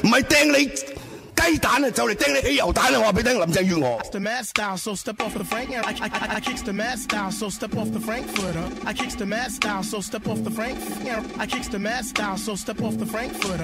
係掟你雞蛋啊，就嚟掟你汽油彈啊！我話俾你聽，林鄭月娥。 The mad style, so step off the Frank. I kicks the mad style, so step off the Frankfurter. I kicks the mad style, so step off the Frank. I kicks the mad style, so step off the Frankfurter.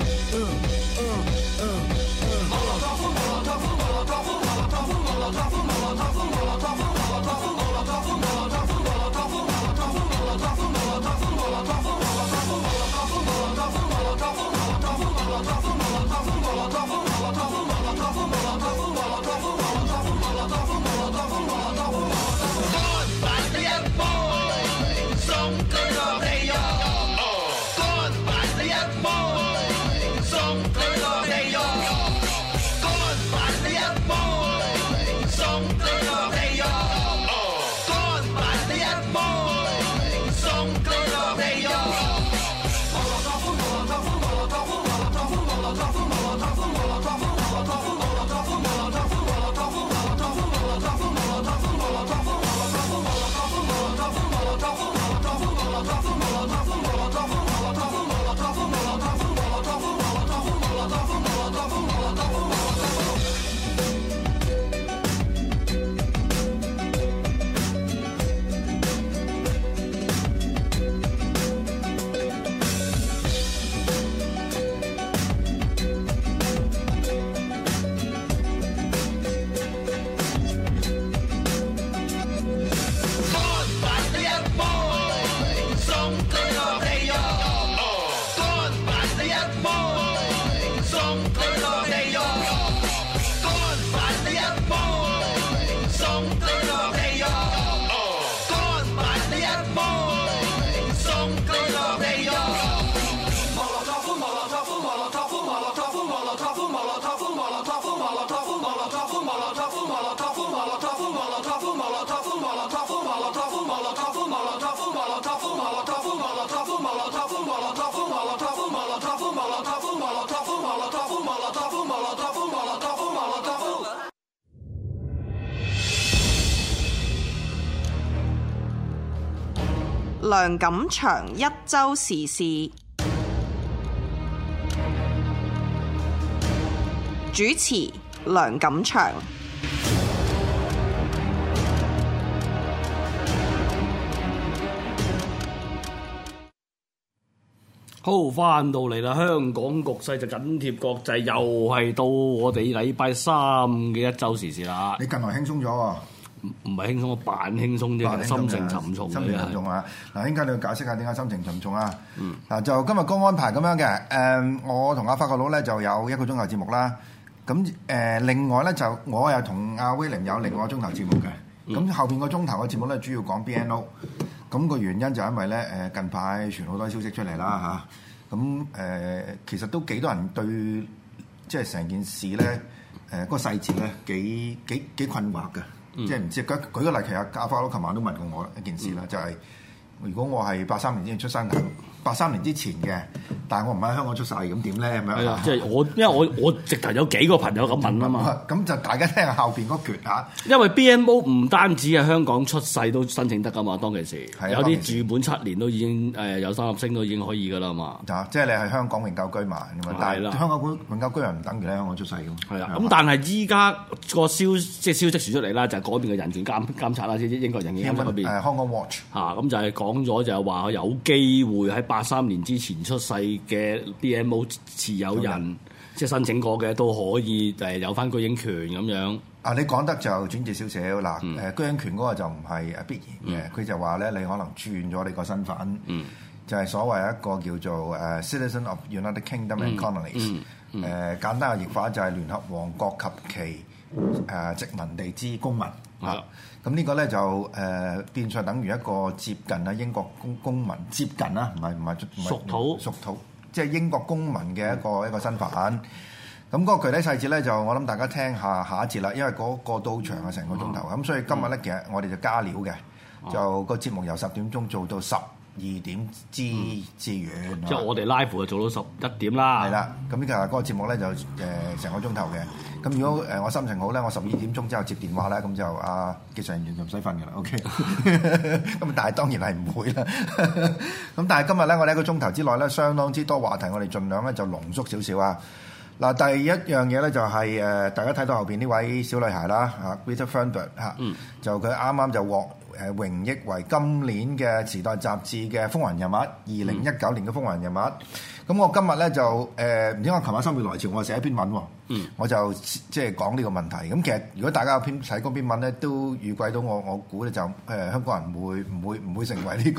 梁錦祥一週時事主持，梁錦祥。 好，翻到嚟啦！香港局勢就緊貼國際，又係到我哋禮拜三嘅一週時事啦。 你近來輕鬆咗喎？ 唔係輕鬆，我扮輕鬆啫，心情沉重。 心情沉重啊！嗱，應該你要解釋下點解心情沉重啊？嗱，就今日個安排咁樣嘅。我同阿法國佬咧就有一個鐘頭節目啦。咁另外咧就我又同阿威廉有另外一個鐘頭節目嘅。咁後邊個鐘頭嘅節目咧主要講 BNO。咁個原因就係因為咧近排傳好多消息出嚟啦嚇。咁其實都幾多人對即係成件事咧嗰個細節咧幾困惑嘅。即係唔知舉個例，其實阿法佬琴晚都問過我一件事啦，就係如果我係83年之前出生嘅，83年之前嘅，但係我唔喺香港出世，咁點咧？咁樣係啊， 即係因為我直頭有幾個朋友咁問啊嘛。 咁就大家聽下後邊嗰橛嚇。 因為 BNO 唔單止係香港出世都申請得噶嘛，當其時有啲住滿7年都已經有3粒星都已經可以噶啦嘛。 即係你係香港永久居民咁嘛，但係香港永久居民唔等於喺香港出世咁。 係啦，咁但係依家個消息傳出嚟啦，就係嗰邊嘅人權監察啦，即係英國人權監察嗰邊。 香港 Watch 咁就係講咗就係話有機會喺83年之前出世嘅 BNO 持有人，即係申請過嘅都可以有翻居英權咁樣。 你講得就轉折少少嗱，居英權嗰個就唔係必然嘅，佢就話咧你可能轉咗你個身份，就係所謂一個叫做Citizen of United Kingdom and Colonies，簡單嘅譯法就係聯合王國及其殖民地之公民。咁呢個咧就變相等於一個接近英國公民接近啦，唔係屬土，即係英國公民嘅一個身份。咁嗰個具體細節咧就我諗大家聽下一節啦，因為嗰個都長啊成個鐘頭。咁所以今日咧其實我哋就加料嘅，就個節目由10點鐘做到12點之遠。 即係我哋 live 就做到11點啦。 係啦，咁其實嗰個節目咧就成個鐘頭嘅。咁如果我心情好咧，我12點鐘之後接電話咧，咁就技術人員就唔使瞓㗎啦。OK，咁但係當然係唔會啦。咁但係今日咧，我哋一個鐘頭之內咧，相當之多話題，我哋盡量咧就濃縮少少啊。 嗱，第一樣嘢咧就係大家睇到後邊呢位小女孩啦，嚇 Greta Thunberg 嚇，就佢啱啱就獲榮譽為今年嘅《時代》雜誌嘅風雲人物，2019年嘅風雲人物。咁我今日咧就唔知我琴晚心血來潮，我寫一篇文喎，我就即係講呢個問題。咁其實如果大家有睇嗰篇文咧，都預計到我估咧就香港人唔會成為呢個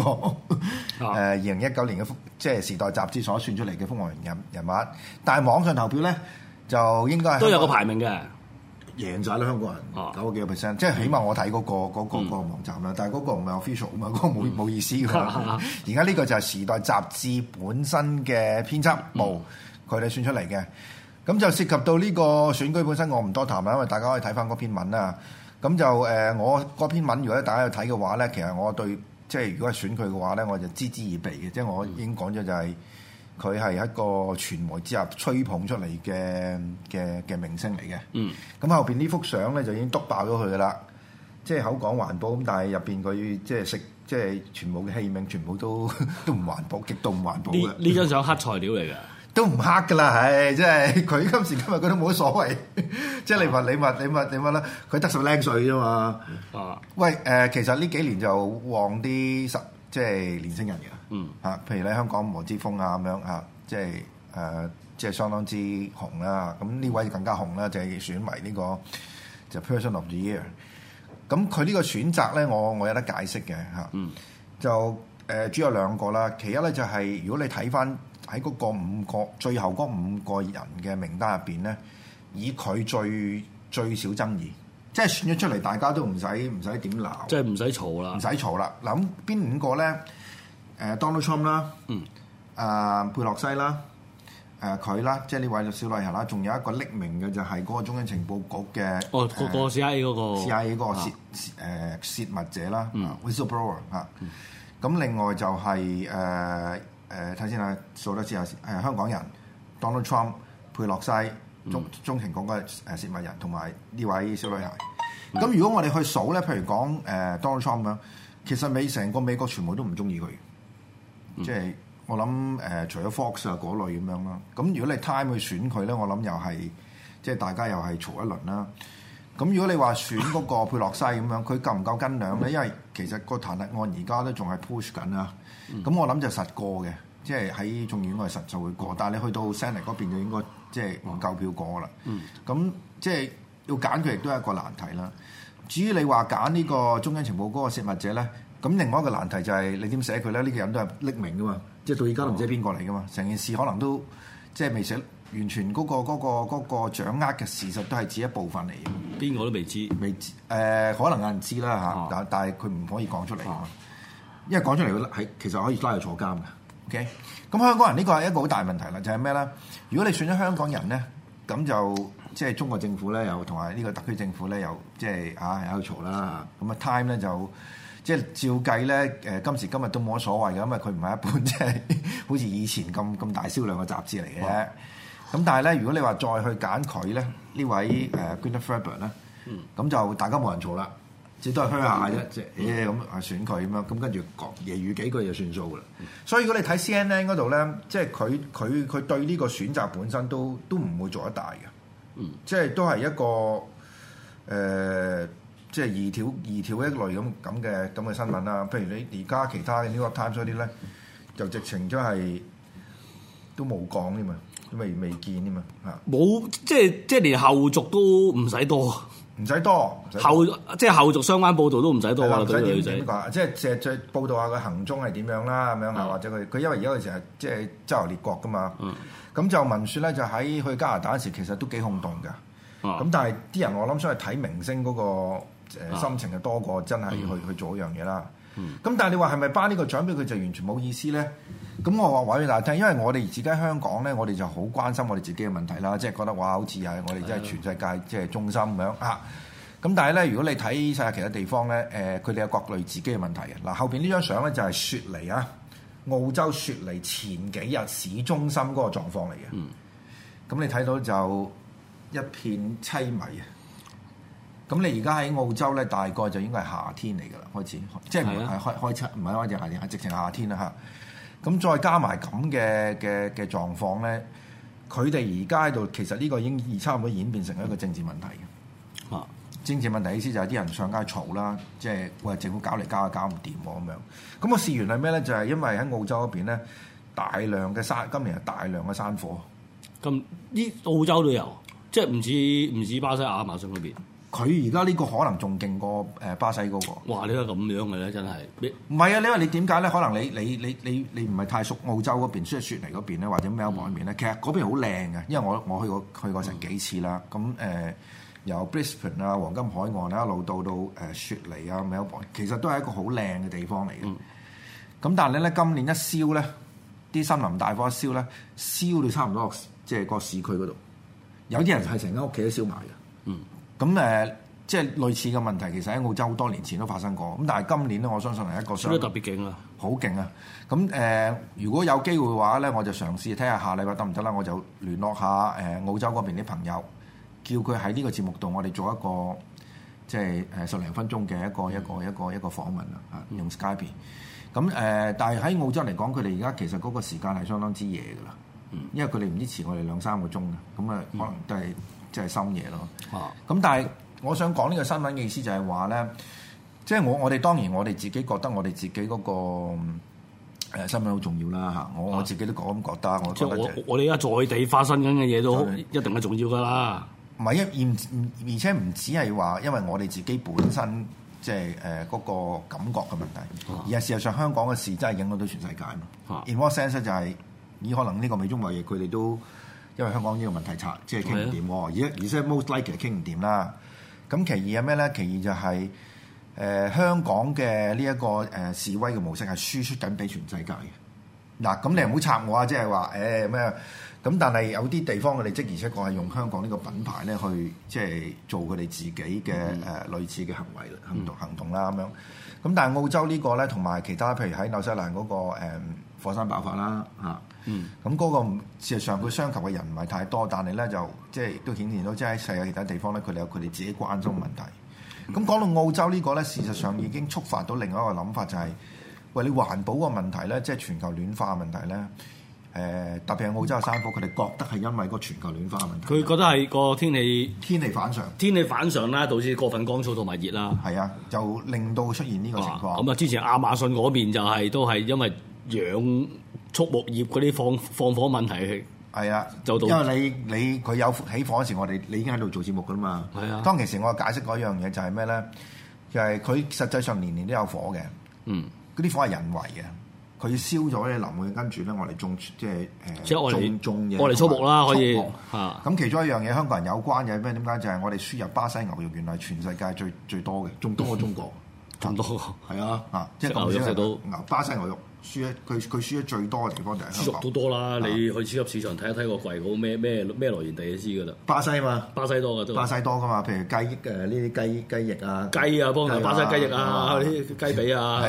2019年嘅即係《時代》雜誌所選出嚟嘅風雲人物。但係網上投票咧就應該係都有個排名嘅。 贏晒啦香港人90幾個 percent，即係起碼我睇嗰個網站啦，但係嗰個唔係 official 啊嘛，嗰個冇意思㗎。而家呢個就係時代雜誌本身嘅編輯部佢哋選出嚟嘅，咁就涉及到呢個選舉本身，我唔多談啦，因為大家可以睇翻嗰篇文啦。咁就我嗰篇文如果大家有睇嘅話咧，其實我對即係如果係選佢嘅話咧，我就嗤之以鼻嘅，即係我已經講咗就係。佢係一個傳媒之下吹捧出嚟嘅明星嚟嘅。咁後邊呢幅相咧就已經篤爆咗佢噶啦，即係口講環保咁，但係入邊佢即係食即係全部嘅器皿全部都唔環保，極度唔環保嘅。 呢張相黑材料嚟㗎， 都唔黑噶啦，係即係佢今時今日佢都冇乜所謂。即係你問啦，佢得10零歲啫嘛。喂其實呢幾年就旺啲即係年輕人嘅，譬如咧香港黃之鋒啊咁樣啊，即係相當之紅啦。咁呢位更加紅啦，就係選為呢個就 Person of the Year。咁佢呢個選擇咧，我有得解釋嘅嚇。就主要有兩個啦。其一咧就係如果你睇翻喺嗰個最後嗰5個人嘅名單入邊咧，以佢最少爭議。即係選咗出嚟，大家都唔使點鬧， 即係唔使嘈啦， 唔使嘈啦。嗱咁邊5個咧？Donald Trump 啦，佩洛西啦，佢啦，即係呢位小女孩啦，仲有一個匿名嘅就係嗰個中央情報局嘅個 CIA 嗰個 CIA 嗰個泄密者啦，whistleblower 嚇。咁另外就係睇先啦，數得之下香港人 Donald Trump、佩洛西。中情局嘅泄密人同埋呢位小女孩。咁如果我哋去數咧，譬如講Donald Trump 咁樣，其實成個美國全部都唔中意佢。即係我諗除咗 Fox 啊嗰類咁樣啦。咁如果你 Time 去選佢咧，我諗又係即係大家又係嘈一輪啦。咁如果你話選嗰個佩洛西咁樣，佢夠唔夠斤兩咧？因為其實個彈劾案而家都仲係 push 緊啊。咁我諗就實過嘅。即係喺眾議院我係實就會過，但係你去到 Senate 嗰邊就應該即係唔夠票過啦。咁即係要揀佢亦都係一個難題啦。至於你話揀呢個中央情報嗰個泄密者咧，咁另外一個難題就係你點寫佢咧？呢個人都係匿名噶嘛，即係到而家都唔知邊個嚟噶嘛。成件事可能都即係未寫完全嗰個掌握嘅事實都係只一部分嚟嘅。 邊個都未知， 可能有人知啦嚇，但係佢唔可以講出嚟啊嘛，因為講出嚟係其實可以拉佢坐監嘅。OK， 咁香港人呢個係一個好大問題啦，就係咩咧？如果你選咗香港人咧，咁就即係中國政府咧，又同埋呢個特區政府咧，又即係喺度嘈啦。咁啊 Time 咧就即係照計咧，今時今日都冇乜所謂嘅，因為佢唔係一本即係好似以前咁大銷量嘅雜誌嚟嘅。咁但係咧，如果你話再去揀佢咧，呢位Greta Thunberg 咧，咁就大家冇人嘈啦。只都係鄉下啫，即係咁選佢咁樣，咁跟住講揶揄幾句就算數噶啦。所以如果你睇 CNN 嗰度咧，即係佢對呢個選擇本身都唔會做得大嘅，即係都係一個即係二條一類咁嘅新聞啦。譬如你而家其他嘅 New York Times 嗰啲咧，就直情真係都冇講添嘛，未見添嘛嚇。冇即係連後續都唔使多。 唔使多， 後續相關報導都唔使多啦，對女仔。 即係再報導下佢行蹤係點樣啦，咁樣啊，或者佢因為而家佢成日即係周遊列國噶嘛，咁就聞説咧就喺去加拿大嗰時其實都幾轟動㗎，咁但係啲人我諗想去睇明星嗰個心情係多過真係去做一樣嘢啦。咁但係你話係咪頒呢個獎俾佢就完全冇意思咧？咁我話俾大家聽，因為我哋自己喺香港咧，我哋就好關心我哋自己嘅問題啦，即係覺得哇，好似係我哋真係全世界即係中心咁樣啊！咁但係咧，如果你睇世界其他地方咧，佢哋有各類自己嘅問題嘅。嗱，後邊呢張相咧就係雪梨啊，澳洲雪梨前幾日市中心嗰個狀況嚟嘅。咁你睇到就一片凄迷啊！咁你而家喺澳洲咧，大概就應該係夏天嚟㗎啦，開始即係唔係開七，唔係開始夏天，係直情夏天啦嚇。咁再加埋咁嘅狀況咧， 佢哋而家喺度，其實呢個已經差唔多演變成一個政治問題嘅。政治問題意思就係啲人上街嘈啦，即係喂政府搞嚟搞去搞唔掂喎咁樣。咁個事源係咩咧？就係因為喺澳洲嗰邊咧，今年係大量嘅山火。 咁呢澳洲都有，即係唔止巴西亞馬遜嗰邊。 佢而家呢個可能仲勁過巴西嗰個。 哇！你係咁樣嘅咧，真係。 唔係啊！你話你點解咧？可能你唔係太熟澳洲嗰邊，雪梨嗰邊咧，或者 Melbourne 嗰邊咧，其實嗰邊好靚嘅，因為我去過成幾次啦。咁由 Brisbane 啊、黃金海岸啊一路到雪梨啊、Melbourne，其實都係一個好靚嘅地方嚟嘅。咁但係咧，今年一燒咧，啲森林大火一燒咧，燒到差唔多即係個市區嗰度，有啲人係成間屋企都燒埋嘅。咁即係類似嘅問題，其實喺澳洲好多年前都發生過。咁但係今年咧，我相信係一個燒得特別勁啊， 好勁啊！咁如果有機會嘅話咧，我就嘗試睇下下禮拜得唔得啦。我就聯絡下澳洲嗰邊啲朋友，叫佢喺呢個節目度，我哋做一個即係10零分鐘嘅一個訪問啊，用 Skype。咁但係喺澳洲嚟講，佢哋而家其實嗰個時間係相當之夜㗎啦，因為佢哋唔知遲我哋2-3個鐘嘅，咁可能都係即係深夜咯。咁但係我想講呢個新聞嘅意思就係話咧，即係我哋當然我哋自己覺得我哋自己嗰個新聞好重要啦嚇，我自己都咁覺得。 我哋而家在地發生緊嘅嘢都一定係重要㗎啦。 唔係而且唔止係話，因為我哋自己本身即係嗰個感覺嘅問題，而係事實上香港嘅事真係影響到全世界嘛。In what sense 就係可能呢個美中貿易佢哋都因為香港呢個問題即係傾唔掂喎，而且 most likely 傾唔掂啦。咁其二係咩咧？其二就係香港嘅呢一個示威嘅模式係輸出緊俾全世界嘅。嗱，咁你唔好插我啊！即係話咩？咁但係有啲地方佢哋而且確係用香港呢個品牌咧去即係做佢哋自己嘅類似嘅行動啦咁樣。咁但係澳洲呢個咧同埋其他譬如喺紐西蘭嗰個火山爆發啦嚇。咁嗰個事實上佢傷及嘅人唔係太多，但係咧就即係亦都顯現到即係喺世界其他地方咧，佢哋有佢哋自己關心嘅問題。咁講到澳洲呢個咧，事實上已經觸發到另外一個諗法，就係喂，你環保個問題咧，即係全球暖化嘅問題咧。特別係澳洲嘅山火，佢哋覺得係因為個全球暖化嘅問題。 佢覺得係個天氣反常啦，導致過分乾燥同埋熱啦。 係啊，就令到出現呢個情況。 咁之前亞馬遜嗰邊就都係因為養畜牧業嗰啲放火問題。係啊，因為你佢有起火嗰時，你已經喺度做節目㗎啦嘛。係啊。當其時我解釋嗰樣嘢就係咩咧？就係佢實際上年年都有火嘅。嗰啲火係人為嘅。佢燒咗啲林，跟住咧我哋種即係種嘢， 我哋畜牧啦，可以嚇。咁其中一樣嘢香港人有關嘅咩？點解就係我哋輸入巴西牛肉原來全世界最多嘅，仲多過中國， 咁多係啊，即係牛肉食到巴西牛肉佢輸得最多嘅地方就係香港。 豬肉都多啦，你去超級市場睇一睇個櫃嗰咩來源地就知㗎啦。 巴西嘛， 巴西多㗎都。 巴西多㗎嘛，譬如呢啲雞翼啊， 雞啊，幫巴西雞翼啊，啲雞髀啊，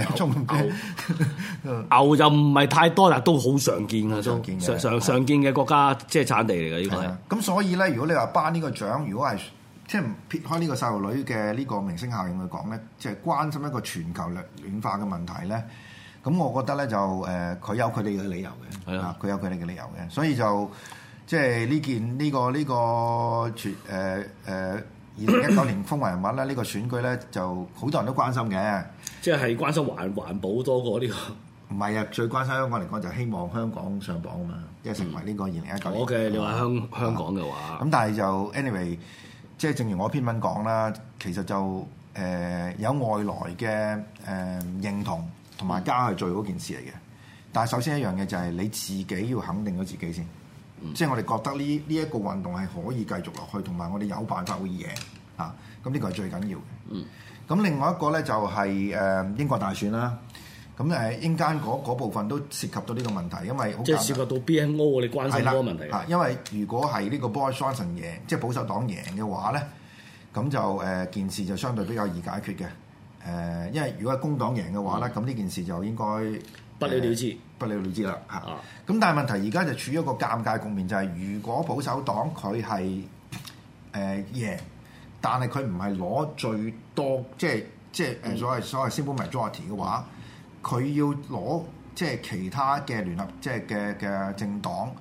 牛就唔係太多，但都好常見啊，常見嘅國家即係產地嚟嘅呢個係。 咁所以咧，如果你話頒呢個獎，如果係即係撇開呢個細路女嘅呢個明星效應去講咧，即係關心一個全球暖化嘅問題咧。咁我覺得咧就佢有佢哋嘅理由嘅，係啊，佢有佢哋嘅理由嘅，所以就即係呢個2019年風雲人物咧，呢個選舉咧就好多人都關心嘅， 即係關心環保多過呢個。 唔係啊，最關心香港嚟講就希望香港上榜啊嘛，即係成為呢個2019年。 好嘅，你話香港嘅話， 咁但係就 anyway，即係正如我篇文講啦，其實就有外來嘅認同。同埋加去做嗰件事嚟嘅，但係首先一樣嘢就係你自己要肯定咗自己先，即係我哋覺得呢一個運動係可以繼續落去，同埋我哋有辦法會贏啊！咁呢個係最緊要嘅。咁另外一個咧就係英國大選啦。咁英間嗰部分都涉及到呢個問題，因為即係涉及到 BNO 你關心嗰個問題。 因為如果係呢個 Boris Johnson 贏，即係保守黨贏嘅話咧，咁就件事就相對比較易解決嘅。因為如果係工黨贏嘅話咧，咁呢件事就應該不了了之， 不了了之啦嚇。咁但係問題而家就處於一個尷尬局面，就係如果保守黨佢係贏，但係佢唔係攞最多，即係所謂 simple majority 嘅話，佢要攞即係其他嘅聯合即係嘅政黨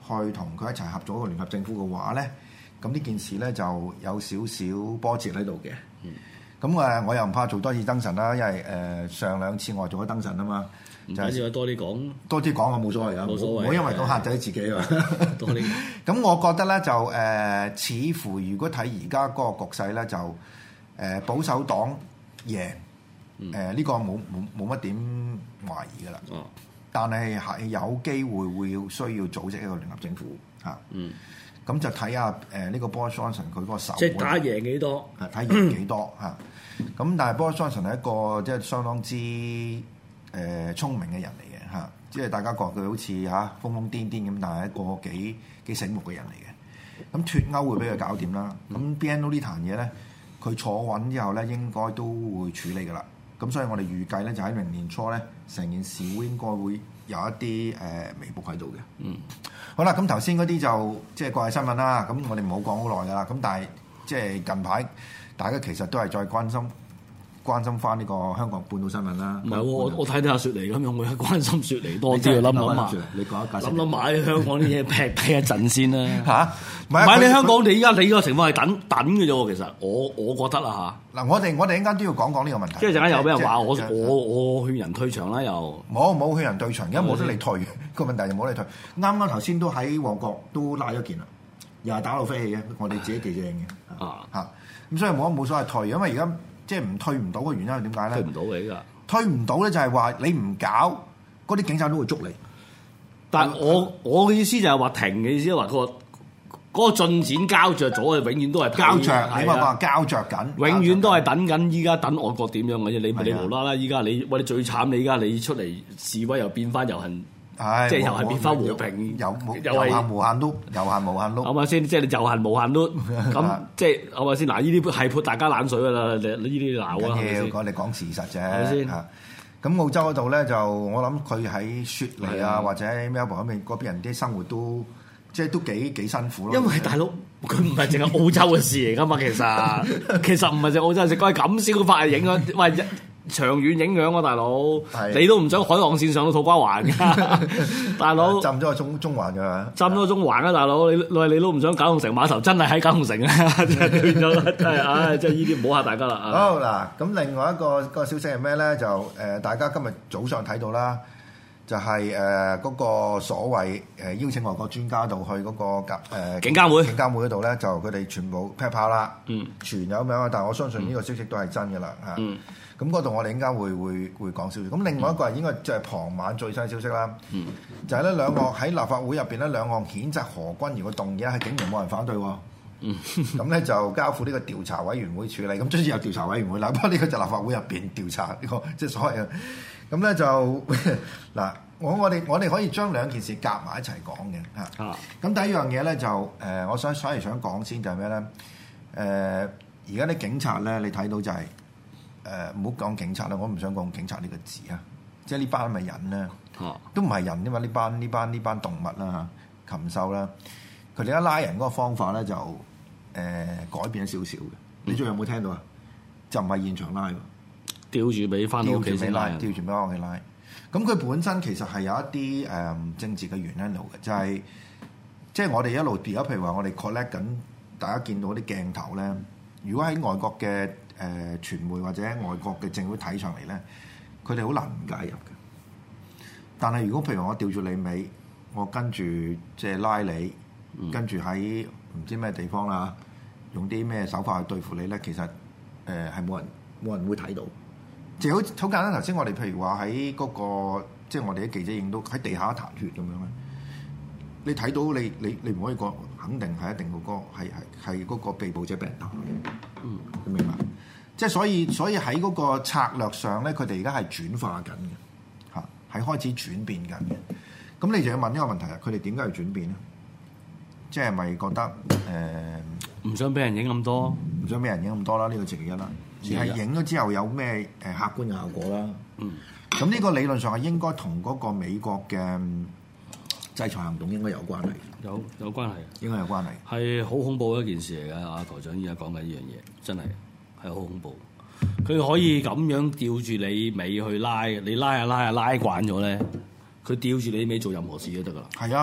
去同佢一齊合作一個聯合政府嘅話咧，咁呢件事咧就有少少波折喺度嘅。咁我又唔怕做多次燈神啦，因為上兩次我做咗燈神啊嘛。 唔緊要，多啲講， 我冇所謂啊，冇所謂，唔好因為咁嚇仔自己啊。 多啲。咁我覺得咧就似乎如果睇而家嗰個局勢咧，就保守黨贏，呢個冇乜點懷疑噶啦。但係有機會會需要組織一個聯合政府嚇。咁就睇下呢個 Boris Johnson 佢嗰個手， 即係打贏幾多？ 睇贏幾多嚇？咁但係 Boris Johnson 係一個即係相當之聰明嘅人嚟嘅嚇，即係大家覺佢好似嚇瘋瘋癲癲咁，但係一個幾醒目嘅人嚟嘅。咁脫歐會俾佢搞掂啦。咁 BNO 呢壇嘢咧，佢坐穩之後咧，應該都會處理噶啦。咁所以我哋預計咧，就喺明年初咧，成件事會應該會有一啲微博喺度嘅。好啦，咁頭先嗰啲就即係國際新聞啦。咁我哋唔好講好耐噶啦。咁但係即係近排大家其實都係再關心翻呢個香港半島新聞啦。唔係我睇下雪梨咁樣，我係關心雪梨多啲。諗下， 你講一解。 諗買香港啲嘢劈一陣先啦。 嚇！ 唔係你香港，你依家你個情況係等嘅啫喎。其實我覺得啦嚇。嗱，我哋陣間都要講呢個問題。 即係陣間又俾人話我勸人退場啦，又冇勸人退場，而家冇得你退個問題就冇得你退。啱頭先都喺旺角都拉咗件啦，又係打到飛起嘅，我哋自己記者影嘅嚇。咁所以冇所謂退，因為而家。即係唔退唔到嘅原因係點解咧？ 退唔到嘅依家， 退唔到咧就係話你唔搞，嗰啲警察都會捉你。 但係我嘅意思就係話停嘅意思，話嗰個進展膠着咗，永遠都係膠着。你話膠着緊， 永遠都係等緊。依家等外國點樣嘅啫？你無啦啦，依家你最慘，你依家你出嚟示威又變翻遊行。即係又係變翻和平，遊行無限碌，係咪先？即係你遊行無限碌，咁即係係咪先？嗱，呢啲係潑大家冷水㗎啦，呢啲鬧啊！ 我哋講事實啫，係咪先？咁澳洲嗰度咧，就我諗佢喺雪梨啊，或者 Melbourne 嗰邊人啲生活都即係都幾辛苦咯。 因為大佬佢唔係淨係澳洲嘅事嚟㗎嘛，其實唔係淨係澳洲嘅事，佢係咁小法影響喂。長遠影響啊，大佬！你都唔想海岸線上到土瓜灣㗎，大佬！ 浸咗個中環㗎， 浸咗個中環啊，大佬！你都唔想九龍城碼頭真係喺九龍城啊！真係變咗，真係唉！即係呢啲唔好嚇大家啦。 好嗱，咁另外一個消息係咩咧？就大家今日早上睇到啦，就係嗰個所謂邀請外國專家到去嗰個警監會嗰度咧，就佢哋全部劈炮啦，全有咁樣。但係我相信呢個消息都係真㗎啦嚇。咁嗰度我哋應該會講少少。咁另外一個係應該就係傍晚最新消息啦，就係咧兩個喺立法會入邊咧兩項譴責何君堯嘅動議係竟然冇人反對喎。咁咧就交付呢個調查委員會處理。咁終於有調查委員會啦。不過呢個就立法會入邊調查呢個即係所謂嘅。咁咧就嗱，我哋可以將兩件事夾埋一齊講嘅嚇。咁第一樣嘢咧就我想講先就係咩咧？而家啲警察咧，你睇到就係。唔好講警察啦，我唔想講警察呢個字啊！即係呢班咪人咧，都唔係人啫嘛！呢班動物啦、禽獸啦，佢哋一拉人嗰個方法咧就改變咗少少嘅。你最近有冇聽到啊？就唔係現場拉喎， 吊住俾翻屋企先拉， 吊住俾屋企拉。咁佢本身其實係有一啲政治嘅原因喺度嘅，就係即係我哋一路而家譬如話我哋 collect 緊，大家見到啲鏡頭咧，如果喺外國嘅傳媒或者外國嘅政府睇上嚟咧，佢哋好難唔介入嘅。但係如果譬如我吊住你尾，我跟住即係拉你，跟住喺唔知咩地方啦，用啲咩手法去對付你咧，其實係冇人會睇到。即係好簡單，頭先我哋譬如話喺嗰個即係我哋啲記者影到喺地下一壇血咁樣咧，你睇到你唔可以講肯定係一定嗰個係嗰個被捕者俾人打嘅。你明白？即係所以喺嗰個策略上咧，佢哋而家係轉化緊嘅，嚇係開始轉變緊嘅。咁你就要問一個問題啊，佢哋點解要轉變咧？即係咪覺得唔想俾人影咁多， 唔想俾人影咁多啦？呢個其一啦，而係影咗之後有咩客觀嘅效果啦？咁呢個理論上係應該同嗰個美國嘅制裁行動應該有關係， 有關係， 應該有關係，係好恐怖嘅一件事嚟㗎。阿台長而家講緊呢樣嘢，真係好恐怖。佢可以咁樣吊住你尾去拉，你拉慣咗咧，佢吊住你尾做任何事都得㗎啦。 係啊，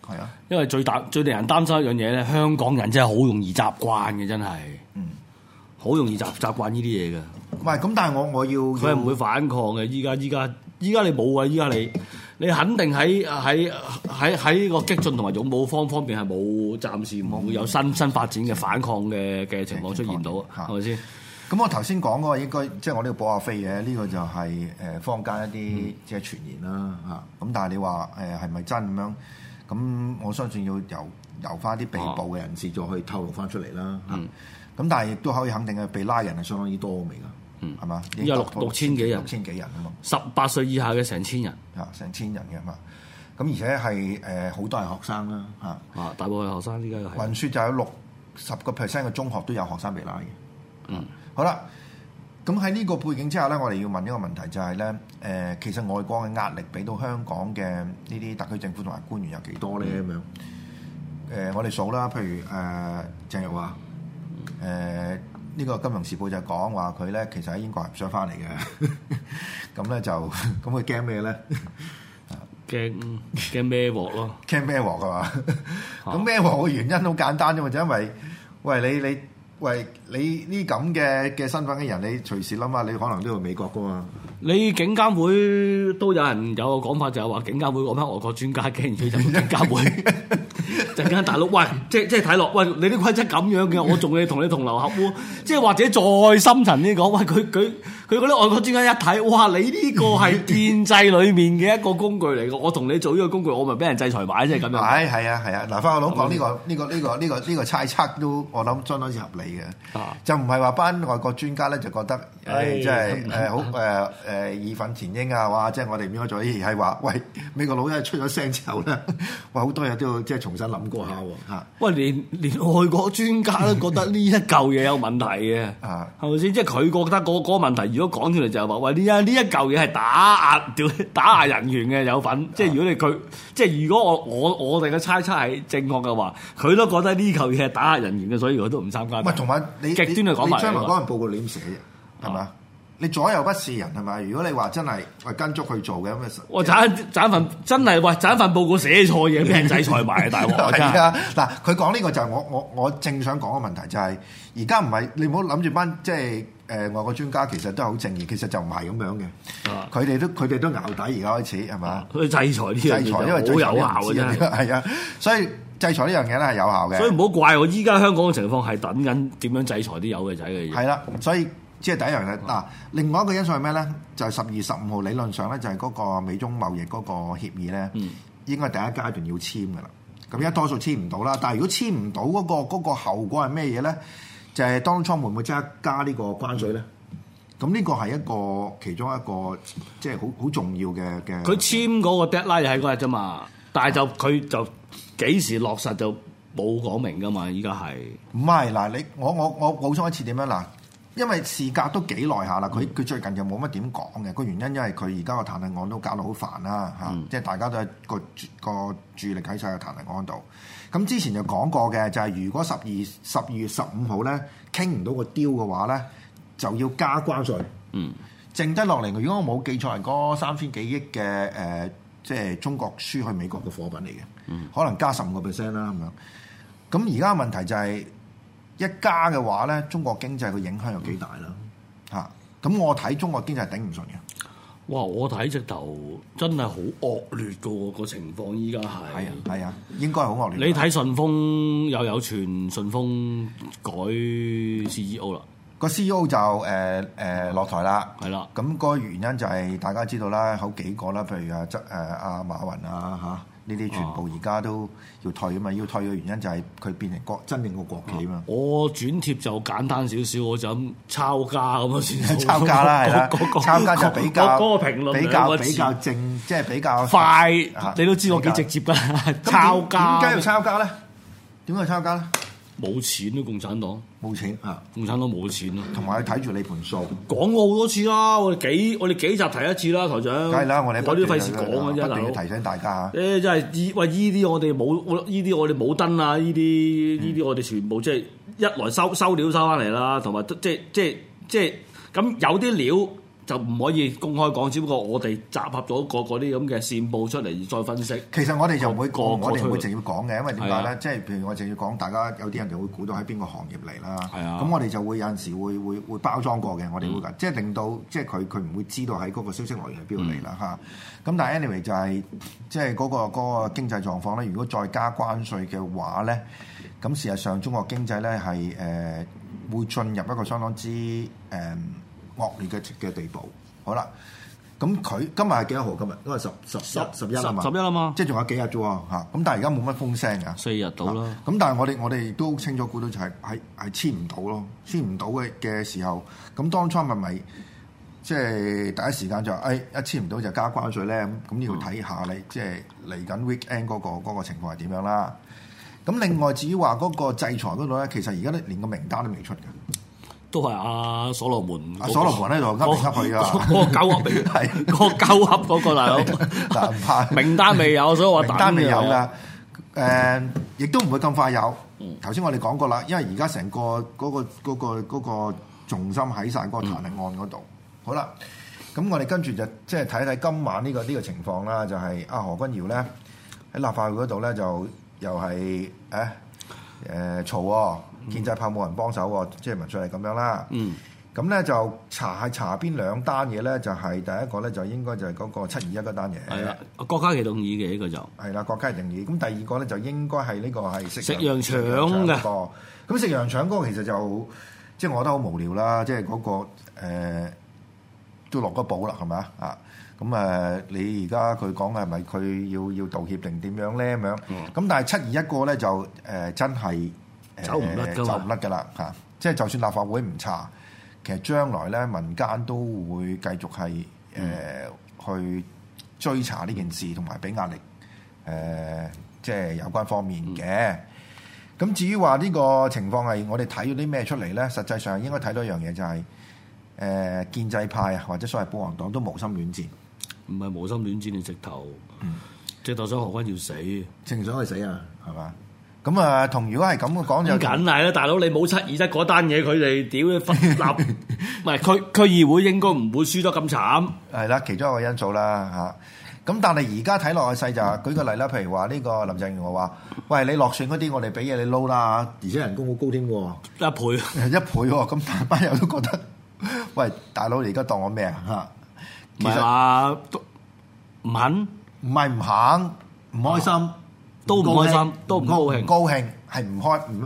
係啊， 因為最令人擔心一樣嘢咧，香港人真係好容易習慣嘅，真係，好容易習慣呢啲嘢嘅。 唔係咁，但係我要佢係唔會反抗嘅。依家你冇啊！依家你肯定喺個激進同埋勇武方面係冇，暫時唔會有新發展嘅反抗嘅情況出現到，係咪先？ 咁我頭先講嗰個應該即係我呢度補下飛嘅，呢個就係坊間一啲即係傳言啦嚇。咁但係你話係咪真咁樣？咁我相信要由翻啲被捕嘅人士再去透露翻出嚟啦嚇。咁但係亦都可以肯定嘅，被拉人係相當之多未㗎？係嘛？ 有六千幾人啊嘛 ，18歲以下嘅成千人成千人嘅嘛。咁而且係好多係學生啦嚇。 大部分係學生，依家係聞説就有60% 嘅中學都有學生被拉嘅。好啦，咁喺呢個背景之下咧，我哋要問一個問題就係咧，其實外國嘅壓力俾到香港嘅呢啲特區政府同埋官員有幾多咧？咁樣我哋數啦，譬如鄭若驊，呢個《金融時報》就講話佢咧其實喺英國係唔想翻嚟嘅，咁咧就咁佢驚咩咧？ 驚孭鑊咯， 驚孭鑊㗎嘛？咁孭鑊嘅原因好簡單啫嘛，就因為你呢咁嘅身份嘅人，你隨時諗下，你可能都去美國噶嘛？ 你警監會都有人有個講法，就係話警監會嗰班外國專家竟然去警監會，陣間大佬，喂，即係睇落，喂，你啲規則咁樣嘅，我仲要同你同流合污，即係或者再深層啲講，喂，佢嗰啲外國專家一睇，哇，你呢個係建制裡面嘅一個工具嚟嘅，我同你做呢個工具，我咪俾人制裁埋，即係咁樣。係啊，嗱，翻我佬講呢個猜測都我諗相當之合理嘅，就唔係話班外國專家咧就覺得即係好義憤填膺啊，哇！即係我哋唔應該做，係話喂美國佬一出咗聲之後咧，哇好多嘢都要即係重新諗過下喎嚇。喂， 連外國專家都覺得呢一嚿嘢有問題嘅，係咪先？即係佢覺得嗰個問題，如果講出嚟就係話喂呢一嚿嘢係打壓人權嘅有份。即係如果佢即係如果我哋嘅猜測係正確嘅話，佢都覺得呢嚿嘢係打壓人權嘅，所以佢都唔參加。 唔係同埋你極端嚟講埋， 你將來嗰份報告你點寫啫？係嘛？你左右不是人係咪？如果你話真係跟足去做嘅咁嘅， 我揀份真係喂揀份報告寫錯嘢，俾人制裁埋大鑊啊！ 係啊，嗱，佢講呢個就係我正想講嘅問題，就係而家唔係你唔好諗住班即係外國專家其實都係好正義，其實就唔係咁樣嘅。佢哋都淆底而家開始係嘛？ 佢制裁呢樣嘢，因為好有效嘅啫。 係啊，所以制裁呢樣嘢咧係有效嘅。 所以唔好怪我，依家香港嘅情況係等緊點樣制裁啲有嘅仔嘅嘢。 係啦，所以。即係第一樣嘢嗱，另外一個因素係咩咧？就係12月15號理論上咧，就係嗰個美中貿易嗰個協議咧，應該第一階段要簽㗎啦。咁而家多數簽唔到啦，但係如果簽唔到嗰個後果係咩嘢咧？就係當初會唔會即刻加呢個關稅咧？咁呢個係其中一個即係好重要嘅。 佢簽嗰個 deadline 係嗰日啫嘛，但係佢就幾時落實就冇講明㗎嘛。依家係唔係嗱？我補充一次點樣嗱？因為事隔都幾耐下啦，佢最近就冇乜點講嘅個原因，因為佢而家個彈劾案都搞到好煩啦嚇，即係大家都係個注意力喺晒個彈劾案度。咁之前就講過嘅，就係如果12月15號咧傾唔到個 deal 嘅話咧，就要加關稅。剩低落嚟，如果我冇記錯係嗰3000幾億嘅即係中國輸去美國嘅貨品嚟嘅，可能加15% 啦咁樣。咁而家問題就係。一加嘅話咧，中國經濟嘅影響有幾大啦？嚇！咁我睇中國經濟係頂唔順嘅。 哇！我睇直頭真係好惡劣嘅喎，個情況依家係。 係啊，應該係好惡劣。 你睇順豐又有傳順豐改 CEO 啦， 個 CEO 就落台啦。 係啦。 咁個原因就係大家知道啦，好幾個啦，譬如阿馬雲啊嚇。呢啲全部而家都要退啊嘛，要退嘅原因就係佢變成真正個國企啊嘛。我轉貼就簡單少少，我就咁抄家咁啊算。 抄家啦，係啦，抄家就比較嗰個評論比較正，即係比較快。你都知我幾直接㗎。抄家點解要抄家咧？點解要抄家咧？ 冇錢咯，共產黨冇錢啊！ 共產黨冇錢咯， 同埋睇住你盤數。 講過好多次啦，我哋幾集提一次啦，台長。 梗係啦，我哋啲費事講嘅啫， 不斷要提醒大家嚇。 真係依啲我哋冇登啊！依啲我哋全部即係一來收料收翻嚟啦，同埋即係咁有啲料就唔可以公開講，只不過我哋集合咗嗰啲咁嘅線報出嚟再分析。 其實我哋就唔會講，我哋唔會直接講嘅，因為點解咧？ 啊、 即係譬如我淨要講，大家有啲人就會估到喺邊個行業嚟啦。 係啊， 咁我哋就會有陣時會包裝過嘅，我哋會即係令到即係佢唔會知道喺嗰個消息來源係邊度嚟啦嚇。咁但係 anyway 就係即係嗰個經濟狀況咧，如果再加關稅嘅話咧，咁事實上中國經濟咧係會進入一個相當之惡劣嘅地步。好啦，咁佢今日係幾多號？今日因為11啊嘛 ，11啊嘛， 即係仲有幾日啫喎嚇。咁但係而家冇乜風聲㗎 ，4日到啦。 咁但係我哋都清楚估到就係簽唔到咯，簽唔到嘅時候，咁當初咪即係第一時間就一簽唔到就加關稅咧。咁要睇下你即係嚟緊 weekend 嗰個情況係點樣啦。咁另外至於話嗰個制裁嗰度咧，其實而家咧連個名單都未出嘅。 都係阿所羅門， 所羅門喺度噏嚟噏去啊！ 嗰個鳩噏嚟，係嗰個鳩噏嗰個大佬。 嗱，唔怕名單未有，所以話名單未有㗎。亦都唔會咁快有。頭先我哋講過啦，因為而家成個嗰個重心喺晒嗰個彈劾案嗰度。好啦，咁我哋跟住就即係睇睇今晚呢個情況啦，就係阿何君堯咧喺立法會嗰度咧就又係嘈喎。建制派冇人幫手喎，即係民粹係咁樣啦。咁咧就查邊兩單嘢咧，就係第一個咧就應該就係嗰個721嗰單嘢。 係啦，郭家麒動議嘅呢個就係啦，郭家麒動議。咁第二個咧就應該係呢個係食羊腸嘅。 咁食羊腸嗰個其實就即係我覺得好無聊啦，即係嗰個都落咗寶啦，係咪啊？咁你而家佢講係咪佢要道歉定點樣咧咁樣？咁但係721個咧就真係。 走唔甩㗎啦嚇！即係就算立法會唔查，其實將來咧民間都會繼續係去追查呢件事，同埋俾壓力即係有關方面嘅。咁至於話呢個情況係我哋睇咗啲咩出嚟咧？實際上應該睇到一樣嘢就係建制派啊，或者所謂保皇黨都無心戀戰， 唔係無心戀戰，你直頭想何君堯死， 正想佢死啊，係嘛？咁同如果係咁嘅講就梗係啦，大佬你冇721嗰單嘢，佢哋屌你分立，唔係區議會應該唔會輸得咁慘。 係啦，其中一個因素啦嚇。咁但係而家睇落去細就舉個例啦，譬如話呢個林鄭月娥話：喂，你落選嗰啲，我哋俾嘢你撈啦，而且人工好高添喎 ，1倍 1倍喎。咁班友都覺得，喂，大佬你而家當我咩啊嚇？ 其實唔肯， 唔係唔肯，唔開心。 都唔開心，都唔高興，係唔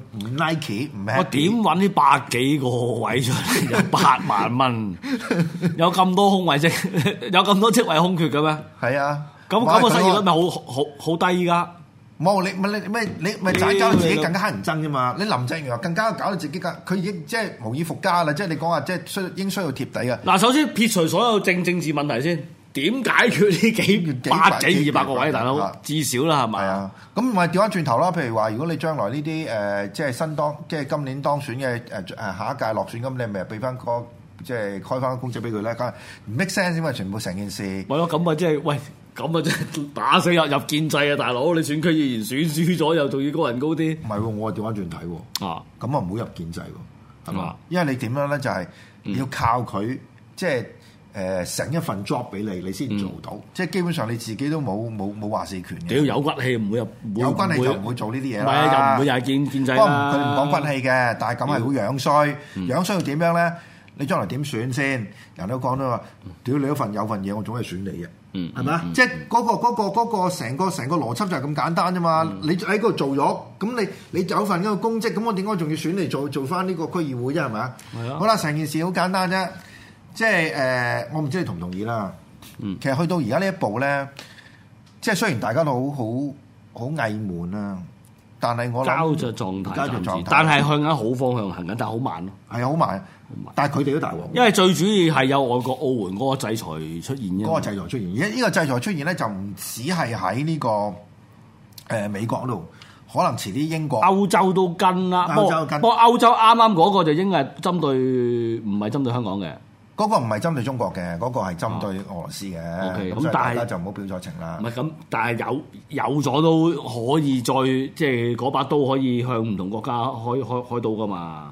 Nike 唔 happy。 我點揾啲百幾個位出嚟？有8萬蚊，有咁多空位職，有咁多職位空缺嘅咩？ 係啊， 咁個失業率咪好低依家？ 冇你咪仔搞到自己更加乞人憎啫嘛！你林鄭月娥更加搞到自己佢已經即係無以復加啦！即係你講話即係應需要貼底嘅。 嗱，首先撇除所有政治問題先。點解決呢百幾200個位，大佬至少啦，係咪？ 係啊，咁咪調翻轉頭啦。譬如話，如果你將來呢啲即係即係今年當選嘅下一屆落選，咁你咪俾翻個即係開翻個公職俾佢咧？梗係唔 make sense 嘛，全部成件事。 係咯，咁啊即係喂，咁啊即係打死入建制啊，大佬！你選區議員選輸咗，又仲要高人高啲？ 唔係喎，我調翻轉睇喎。咁啊唔好入建制喎，係嘛？因為你點樣咧，就係要靠佢即係。成一份 job 俾你先做到，即係基本上你自己都冇話事權嘅。 屌有骨氣唔會入， 有骨氣就唔會做呢啲嘢啦。 唔係啊，又唔會又係建制啦。 佢哋唔講骨氣嘅，但係咁係好樣衰。樣衰要點樣咧？你將來點選先？人都講到話，屌你有份嘢，我總係選你嘅，係咪啊？即係嗰個成個邏輯就係咁簡單啫嘛。你喺嗰度做咗，咁你有份嗰個公職，咁我點解仲要選你做翻呢個區議會啫？係咪啊？係啊。好啦，成件事好簡單啫。即係我唔知你同唔同意啦。其實去到而家呢一步咧，即係雖然大家都好翳悶啦，但係我膠着狀態，但係向緊好方向行緊，但係好慢咯。 係好慢，但係佢哋都大鑊。 因為最主要係有外國澳援嗰個制裁出現嘅。 嗰個制裁出現，而家呢個制裁出現咧，就唔止係喺呢個美國嗰度，可能遲啲英國、 歐洲都跟啦。不過歐洲啱啱嗰個就應該係針對，唔係針對香港嘅。 嗰個唔係針對中國嘅，嗰個係針對俄羅斯嘅。咁大家就唔好表錯情啦。 唔係咁，但係有咗都可以再即係嗰把刀可以向唔同國家開刀噶嘛。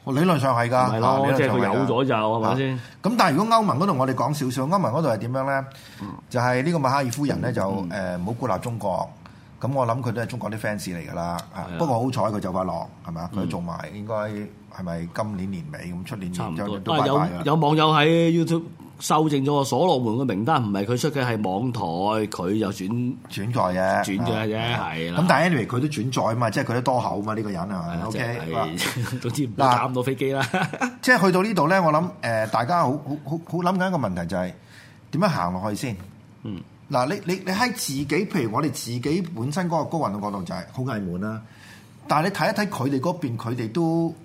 理論上係㗎， 係咯，即係佢有咗就係咪先？ 咁但係如果歐盟嗰度我哋講少少，歐盟嗰度係點樣咧？就係呢個默克爾夫人咧就唔好孤立中國。咁我諗佢都係中國啲 fans 嚟㗎啦。不過好彩佢就快落係咪啊？佢做埋應該係咪今年年尾咁出年年就都拜拜㗎。 有網友喺 YouTube 修正咗個所羅門嘅名單，唔係佢出嘅係網台，佢就轉載嘅，轉咗啫，係啦。咁但係 anyway 佢都轉載啊嘛，即係佢都多口啊嘛，呢個人係咪 ？OK，總之唔打唔到飛機啦。 即係去到呢度咧，我諗大家好諗緊一個問題就係點樣行落去先？嗱，你喺自己，譬如我哋自己本身嗰個高運動角度就係好翳悶啦。但係你睇一睇佢哋嗰邊，佢哋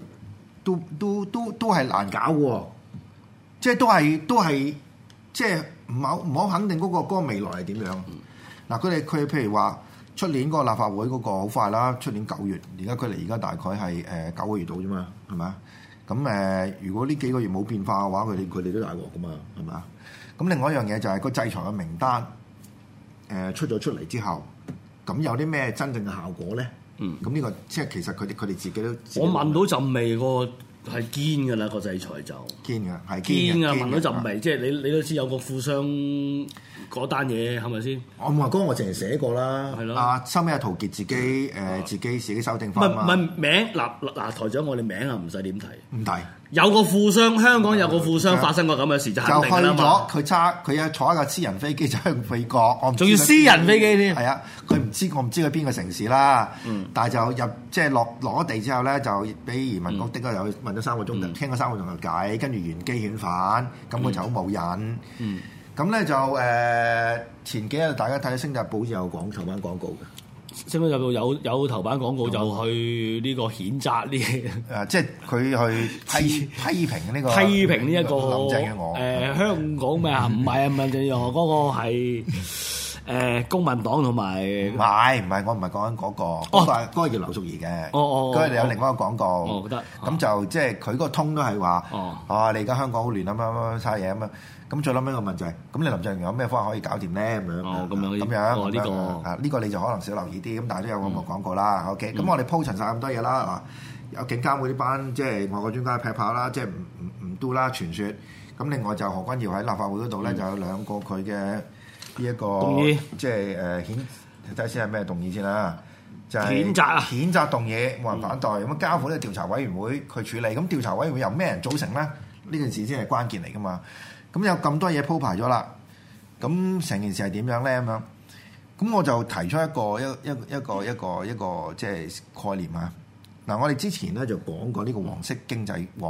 都係難搞喎。即係都係即係唔好肯定嗰個未來係點樣。嗱，佢譬如話出年嗰個立法會嗰個好快啦，出年9月，而家距離而家大概係9個月到啫嘛，係咪啊？咁如果呢幾個月冇變化嘅話，佢哋都大鑊噶嘛，係咪啊？咁另外一樣嘢就係個制裁嘅名單出咗出嚟之後，咁有啲咩真正嘅效果咧？咁呢個即係其實佢哋自己都我聞到陣味個。係堅㗎啦，個制裁就堅㗎，係堅㗎，聞到陣味，即係你都知有個富商嗰單嘢係咪先？ 我唔話嗰個，我淨係寫過啦。係咯。收尾阿陶傑自己修訂翻。唔係名嗱台長，我哋名啊唔使點提。唔提。 有個富商，香港有個富商發生過咁嘅事就肯定啦嘛。 就去咗佢坐一架私人飛機就去美國，我唔仲要私人飛機添。 係啊，我唔知佢邊個城市啦。但係就即係落咗地之後咧，就俾移民局的確有問咗3個鐘頭，傾咗3個鐘頭偈，跟住原機遣返，咁佢就好冇癮。咁咧就前幾日大家睇《星島日報》好似有講頭版廣告嘅。 星島日報有頭版廣告就去呢個譴責呢， 即係佢去批評呢個批評呢一個林鄭月娥香港咩啊？唔係啊，林鄭月娥嗰個係公民黨同埋唔係我唔係講緊嗰個，嗰個叫劉淑儀嘅，嗰個有另外一個廣告，咁就即係佢嗰個通都係話你而家香港好亂啊乜嘥嘢咁樣。咁再諗一個問題，咁你林鄭月娥有咩方法可以搞掂咧？咁樣呢個你就可能少留意啲，咁但係都有個廣告啦。OK，咁我哋鋪陳晒咁多嘢啦。有警監會呢班即係外國專家劈炮啦，即係唔do啦傳説。咁另外就何君堯喺立法會嗰度咧，就有2個佢嘅呢一個動議，即係睇下先係咩動議先啦。就係譴責動議，冇人反對，咁交付呢個調查委員會去處理。咁調查委員會由咩人組成咧？呢件事先係關鍵嚟噶嘛。咁有咁多嘢鋪排咗啦，咁成件事係點樣咧？咁樣，咁我就提出一個即係概念啊！嗱，我哋之前咧就講過呢個黃絲經濟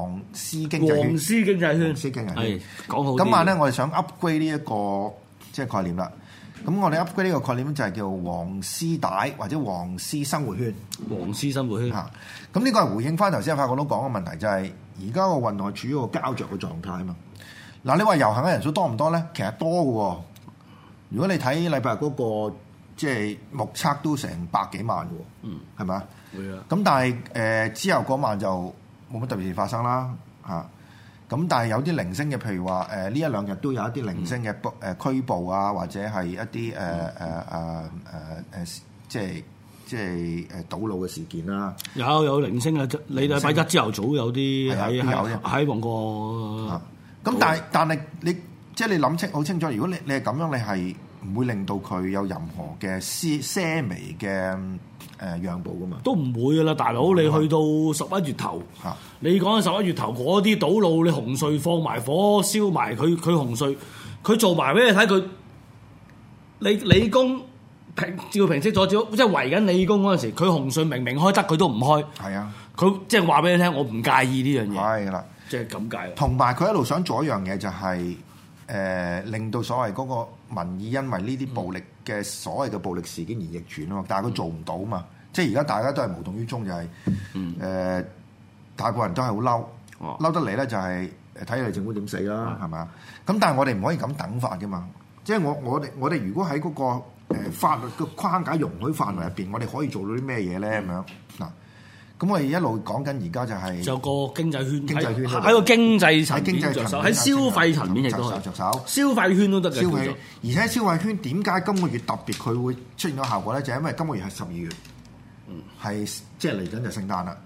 圈，係講好。今晚咧，我哋想 upgrade 呢一個即係概念啦。咁我哋 upgrade 呢個概念就係叫黃絲帶或者黃絲生活圈。 黃絲生活圈嚇，咁呢個係回應翻頭先法國佬講嘅問題，就係而家個運動係處於一個膠着嘅狀態啊嘛。嗱，你話遊行嘅人數多唔多咧？其實多嘅喎。如果你睇禮拜日嗰個即係目測都成100幾萬嘅喎，係咪啊？會啊。咁但係之後嗰晚就冇乜特別事發生啦嚇。咁但係有啲零星嘅，譬如話呢1-2日都有一啲零星嘅拘捕啊，或者係一啲即係堵路嘅事件啦。 有零星嘅，你禮拜一朝頭早有啲喺旺角。 咁但係你即係你諗好清楚，如果你係咁樣，你係唔會令到佢有任何嘅些微嘅讓步噶嘛？都唔會噶啦，大佬！你去到11月頭，你講緊11月頭嗰啲堵路，你紅隧放埋火燒埋佢紅隧，佢做埋俾你睇佢。你理工照平息咗，即係圍緊理工嗰陣時，佢紅隧明明開得，佢都唔開。係啊，佢即係話俾你聽，我唔介意呢樣嘢。係啦。即係咁解，同埋佢一路想做一樣嘢，就係令到所謂嗰個民意因為呢啲暴力嘅所謂嘅暴力事件而逆轉啊嘛，但係佢做唔到嘛，即係而家大家都係無動於衷，就係大部分人都係好嬲得嚟咧，就係睇你政府點死啦，係咪啊？咁但係我哋唔可以咁等法㗎嘛，即係我哋如果喺嗰個法律嘅框架容許範圍入邊，我哋可以做到啲咩嘢咧？咁樣嗱。咁我哋一路講緊而家就係就個經濟圈喺個經濟層面着手，喺消費層面亦都係着手，消費圈都得嘅。而且消費圈點解今個月特別佢會出現咗效果咧？就係因為今個月係12月，係即係嚟緊就聖誕啦。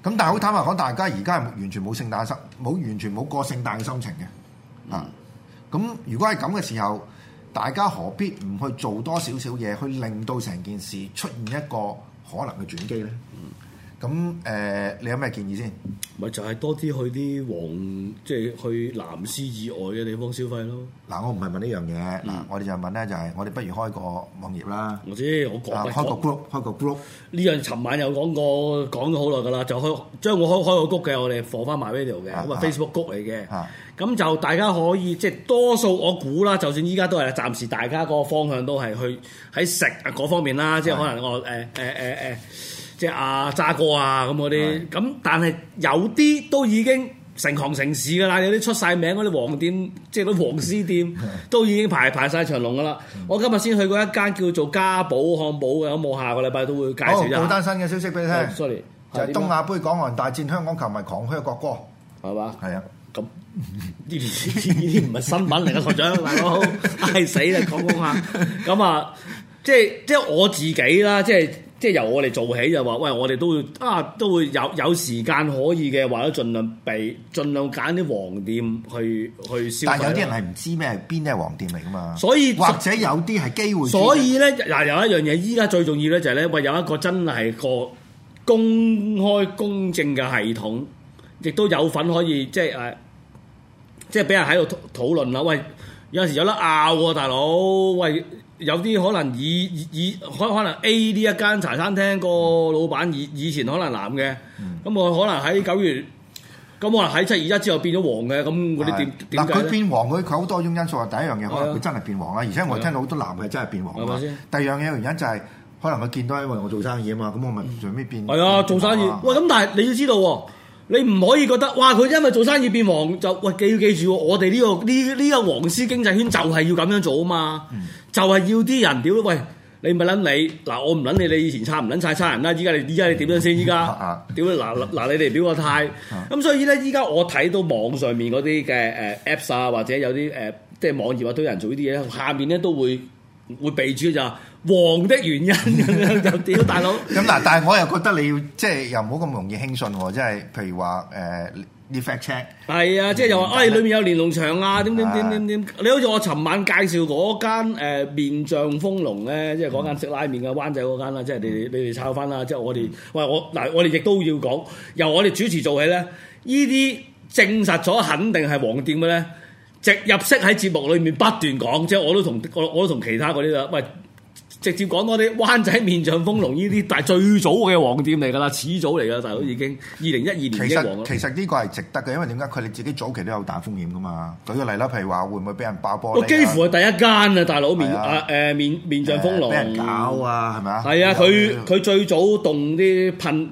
咁但係好坦白講，大家而家係完全冇聖誕完全冇過聖誕嘅心情嘅。咁如果係咁嘅時候，大家何必唔去做多少少嘢，去令到成件事出現一個可能嘅轉機咧？咁你有咩建議先？ 咪就係多啲去啲即係去藍絲以外嘅地方消費咯。 嗱，我唔係問呢樣嘢，我哋就問咧，就係我哋不如開個網頁啦。 我知，我講開個 group。 呢樣尋晚有講咗好耐㗎啦，就將我開個谷嘅，我哋放翻埋 video 嘅，咁Facebook 谷嚟嘅。咁就大家可以即係多數我估啦，就算依家都係暫時大家個方向都係去喺食嗰方面啦，即係可能我即係阿渣哥啊咁嗰啲，咁但係有啲都已經成行成市㗎啦，有啲出晒名嗰啲黃店，即係啲黃絲店都已經排晒長龍㗎啦。我今日先去過一間叫做家寶漢堡嘅，咁我下個禮拜都會介紹一下。 好單新嘅消息俾你聽。 sorry， 就係東亞杯港韓大戰，香港球迷狂噓國歌， 係嘛？ 係啊。 咁呢啲唔係新聞嚟嘅，台長大佬，係死啦講下。咁啊，即係我自己啦，即係由我哋做起就話，喂，我哋都會有時間可以嘅話，都盡量揀啲黃店去消費。 但係有啲人係唔知邊啲係黃店嚟噶嘛， 所以或者有啲係機會。 所以咧，嗱有一樣嘢，依家最重要咧就係咧，喂有一個真係個公開公正嘅系統，亦都有份可以即係俾人喺度討論啦。喂，有陣時有得拗喎，大佬，喂。有啲可能可能 A 呢一間茶餐廳個老闆以前可能藍嘅，咁我可能喺9月，咁可能喺721之後變咗黃嘅，咁嗰啲點解？嗱， 佢變黃佢好多種因素啊。第一樣嘢可能佢真係變黃啦，而且我聽到好多藍嘅真係變黃啊。第二樣嘢原因就係可能佢見到因為我做生意啊嘛，咁我咪最尾變。 係啊，做生意。喂，咁但係你要知道喎，你唔可以覺得哇佢因為做生意變黃就喂記住我哋呢個黃絲經濟圈就係要咁樣做啊嘛。就係要啲人屌，喂，你咪撚你嗱，我唔撚你以前差唔撚晒差人啦，依家你點樣先？依家屌嗱你哋表個態，咁所以咧，依家我睇到網上面嗰啲嘅Apps 啊，或者有啲即係網頁啊，都有人做呢啲嘢，下面咧都會備註就黃的原因咁樣就屌大佬。 咁嗱，但係我又覺得你要即係又唔好咁容易輕信喎，即係譬如話啲 fact check 係啊，即係又話裏面有連儂牆啊，點，你好似我尋晚介紹嗰間面醬風龍咧，即係嗰間食拉麵嘅灣仔嗰間啦，即係你哋抄翻啦，即係我哋喂我哋亦都要講，由我哋主持做起咧，呢啲證實咗肯定係黃店嘅咧，直入式喺節目裏面不斷講，即係我都同其他嗰啲啦，喂。直接講嗰啲灣仔面醬風龍呢啲，但係最早嘅黃店嚟㗎啦，始祖嚟㗎，大佬已經2012年已經黃啦。 其實呢個係值得嘅，因為點解佢哋自己早期都有大風險㗎嘛。舉個例啦，譬如話會唔會俾人爆玻璃？ 我幾乎係第一間啊，大佬面醬風龍。 俾人搞啊，係咪啊？ 係啊，佢最早動啲噴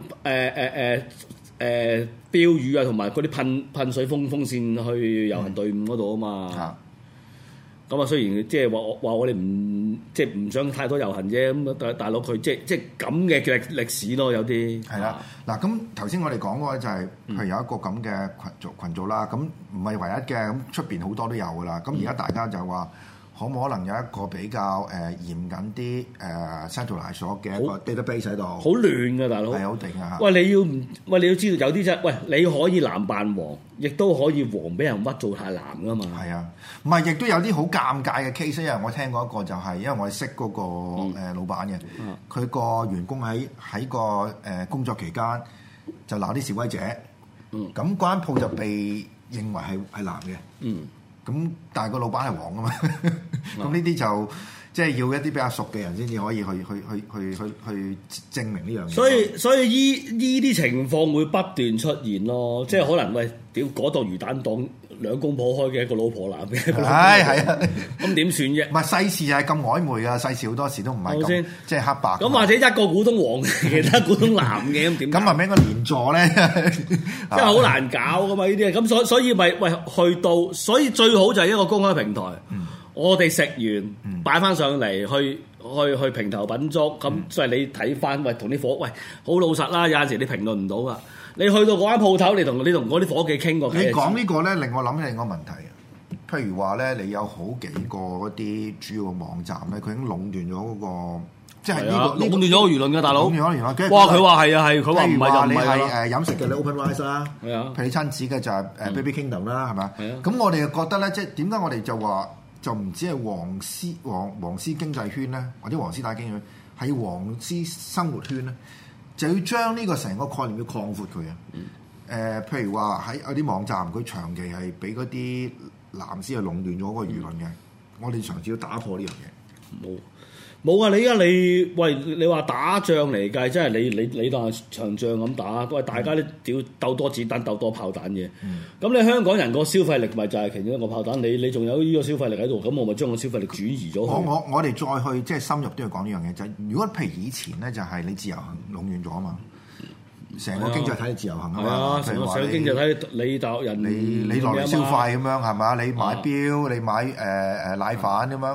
標語啊，同埋嗰啲噴水風扇去遊行隊伍嗰度啊嘛。咁啊，雖然即係話我哋唔想太多遊行啫，咁大佬佢即係咁嘅歷史咯，有啲係啦。嗱，咁頭先我哋講嗰個就係佢有一個咁嘅群組啦，咁唔係唯一嘅，咁出邊好多都有噶啦。咁而家大家就話可唔可能有一個比較嚴謹啲centralized 咗嘅一個 database 喺度？ 好亂㗎，大佬係好定啊！ 喂，你要知道有啲啫，喂，你可以藍扮黃，亦都可以黃俾人屈做太藍㗎嘛。 係啊，唔係亦都有啲好尷尬嘅 case，因為我聽過一個就係，因為我係識嗰個老闆嘅，佢個員工喺個工作期間就鬧啲示威者，咁嗰間鋪就被認為係藍嘅。咁但係個老闆係黃㗎嘛，咁呢啲就即係要一啲比較熟嘅人先至可以去證明呢樣嘢。 所以依啲情況會不斷出現咯，即係可能喂屌嗰度魚蛋檔兩公婆開嘅一個老婆男嘅，係啊， 咁點算啫？ 唔係世事係咁曖昧㗎，世事好多時都唔係咁即係黑白。 咁或者一個股東黃，其他股東藍嘅咁點？ 咁係咪應該連坐咧？ 即係好難搞噶嘛呢啲，咁所以咪喂去到，所以最好就係一個公開平台，我哋食完擺翻上嚟去評頭品足，咁所以你睇翻喂同啲伙喂好老實啦，有陣時你評論唔到噶。你去到嗰間鋪頭，你同嗰啲夥計傾過。 你講呢個咧，令我諗起另一個問題。譬如話咧，你有好幾個嗰啲主要嘅網站咧，佢已經壟斷咗嗰個即係呢個壟斷咗個輿論嘅大佬。 壟斷咗輿論。 哇！佢話係啊係，佢話唔係就唔係啦。 飲食嘅你 OpenRice 啦， 係啊。 譬如你親子嘅就係Baby Kingdom 啦，係咪？ 係啊。 咁我哋又覺得咧，即係點解我哋就話就唔止係黃絲經濟圈咧，或者黃絲帶經濟圈，係黃絲生活圈咧，就要將呢個成個概念要擴闊佢啊。譬如話喺有啲網站，佢長期係俾嗰啲藍絲係壟斷咗個輿論嘅，我哋嘗試要打破呢樣嘢。 冇啊！你話打仗嚟計，即係你當係場仗咁打，都係大家都屌鬥多子彈、鬥多炮彈嘅。咁你香港人個消費力咪就係其中一個炮彈？你仲有呢個消費力喺度，咁我咪將個消費力轉移咗。 我哋再去即係深入都要講呢樣嘢，就係如果譬如以前咧，就係你自由行壟斷咗啊嘛，成個經濟體自由行啊嘛， 成個經濟體你大陸人你落嚟消費咁樣係嘛？你買錶，你買奶粉咁樣。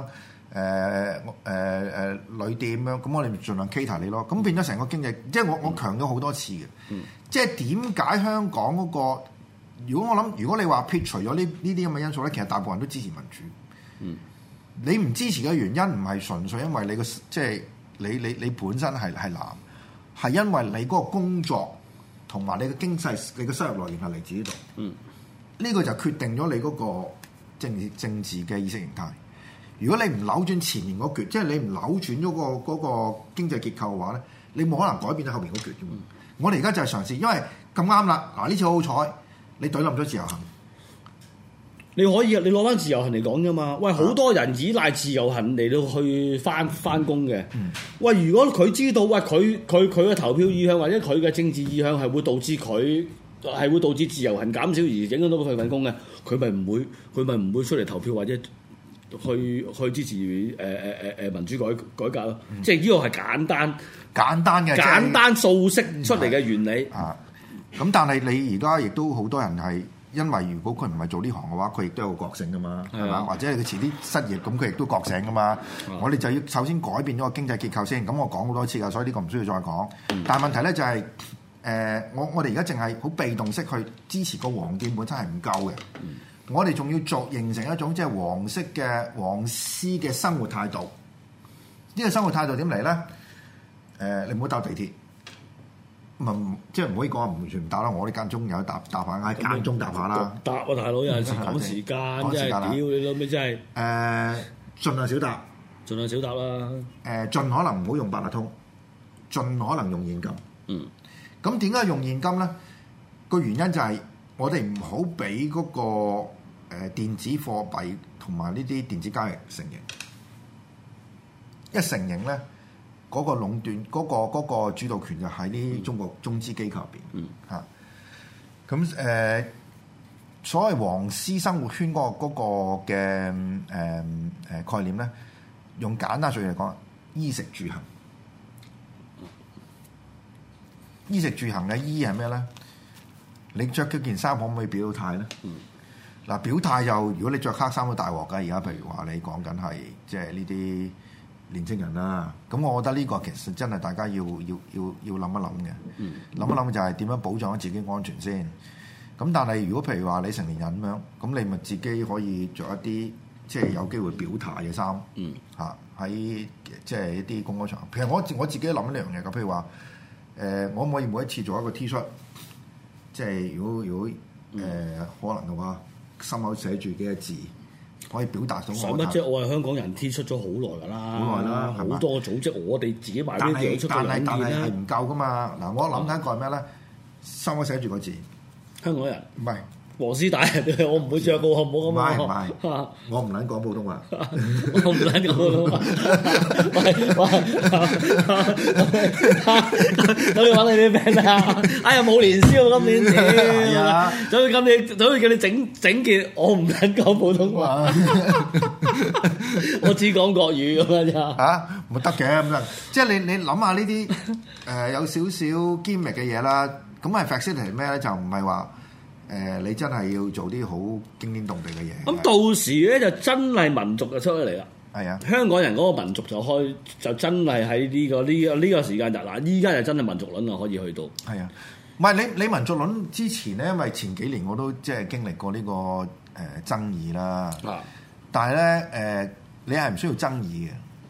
旅店咁樣，咁我哋盡量 cater 你咯。咁變咗成個經濟，即係我強咗好多次嘅。即係點解香港嗰個？如果你話撇除咗呢啲咁嘅因素咧，其實大部分人都支持民主。你唔支持嘅原因唔係純粹因為你個即係你本身係藍，係因為你嗰個工作同埋你嘅經濟、你嘅收入來源係嚟自呢度。呢個就決定咗你嗰個政治嘅意識形態。如果你唔扭轉前面嗰橛，即係你唔扭轉咗嗰個經濟結構嘅話咧，你冇可能改變到後面嗰橛嘅嘛。我哋而家就係嘗試，因為咁啱啦。嗱呢次好彩，你懟冧咗自由行， 你可以你攞翻自由行嚟講啫嘛。喂，好多人依賴自由行嚟到去翻工嘅。喂，如果佢知道喂佢嘅投票意向或者佢嘅政治意向係會導致自由行減少而影響到佢份工嘅，佢咪唔會出嚟投票或者去支持民主改革咯。即係呢個係簡單數式出嚟嘅原理。 咁但係你而家亦都好多人係因為如果佢唔係做呢行嘅話，佢亦都有個覺醒噶嘛，係嘛？或者佢遲啲失業，咁佢亦都覺醒噶嘛。我哋就要首先改變咗個經濟結構先。咁我講好多次㗎，所以呢個唔需要再講。但係問題咧就係我哋而家淨係好被動式去支持個黃店本身係唔夠嘅。我哋仲要形成一種即係黃絲嘅生活態度。呢個生活態度點嚟咧？你唔好搭地鐵，即係唔可以講完全唔搭啦。我哋間中有搭下，喺間中搭下啦。 搭啊，大佬有陣時趕時間，真係屌你老味真係。 盡量少搭， 盡量少搭啦。 盡可能唔好用八達通，盡可能用現金。咁點解用現金咧？個原因就係我哋唔好俾嗰個電子貨幣同埋呢啲電子交易成型。一成型咧，嗰個壟斷嗰個主導權就喺啲中國中資機構入邊嚇。咁所謂黃絲生活圈嗰個嘅概念咧，用簡單説嚟講，衣食住行。衣食住行嘅衣係咩咧？你着嗰件衫可唔可以表到態咧？嗱，表態就如果你着黑衫都大鑊㗎。而家譬如話你講緊係即係呢啲年青人啦，咁我覺得呢個其實真係大家要諗一諗嘅。諗一諗就係點樣保障自己安全先。咁但係如果譬如話你成年人咁樣，咁你咪自己可以着一啲即係有機會表態嘅衫。嚇喺即係一啲公開場合。其實我自己諗呢樣嘢㗎。譬如話我可唔可以每一次做一個 T-shirt？即係如果可能嘅話，心口寫住幾個字，可以表達到我。 使乜啫？我係香港人 T 出咗好耐㗎啦， 好耐啦， 好多組織，我哋自己買呢啲出咗兩件啦。 係唔夠㗎嘛？嗱，我諗緊個係咩咧？心口寫住個字，香港人唔係。 黃絲帶，我唔會着嘅，唔好咁啊！ 唔係，我唔撚講普通話， 我唔撚講普通話。咁你揾你啲 friend 啊？哎呀，冇年宵今年屌，所以叫你整件，我唔撚講普通話，我只講國語咁樣咋？ 嚇，唔得嘅咁樣，即係你諗下呢啲有少少堅密嘅嘢啦。咁係 facility 咩咧？就唔係話。你真係要做啲好驚天動地嘅嘢。 咁到時咧就真係民族就出咗嚟啦。 係啊， 香港人嗰個民族就真係喺呢個時間就嗱，依家就真係民族論啊，可以去到。 係啊，唔係你民族論之前咧，因為前幾年我都即係經歷過呢個爭議啦。但係咧你係唔需要爭議嘅。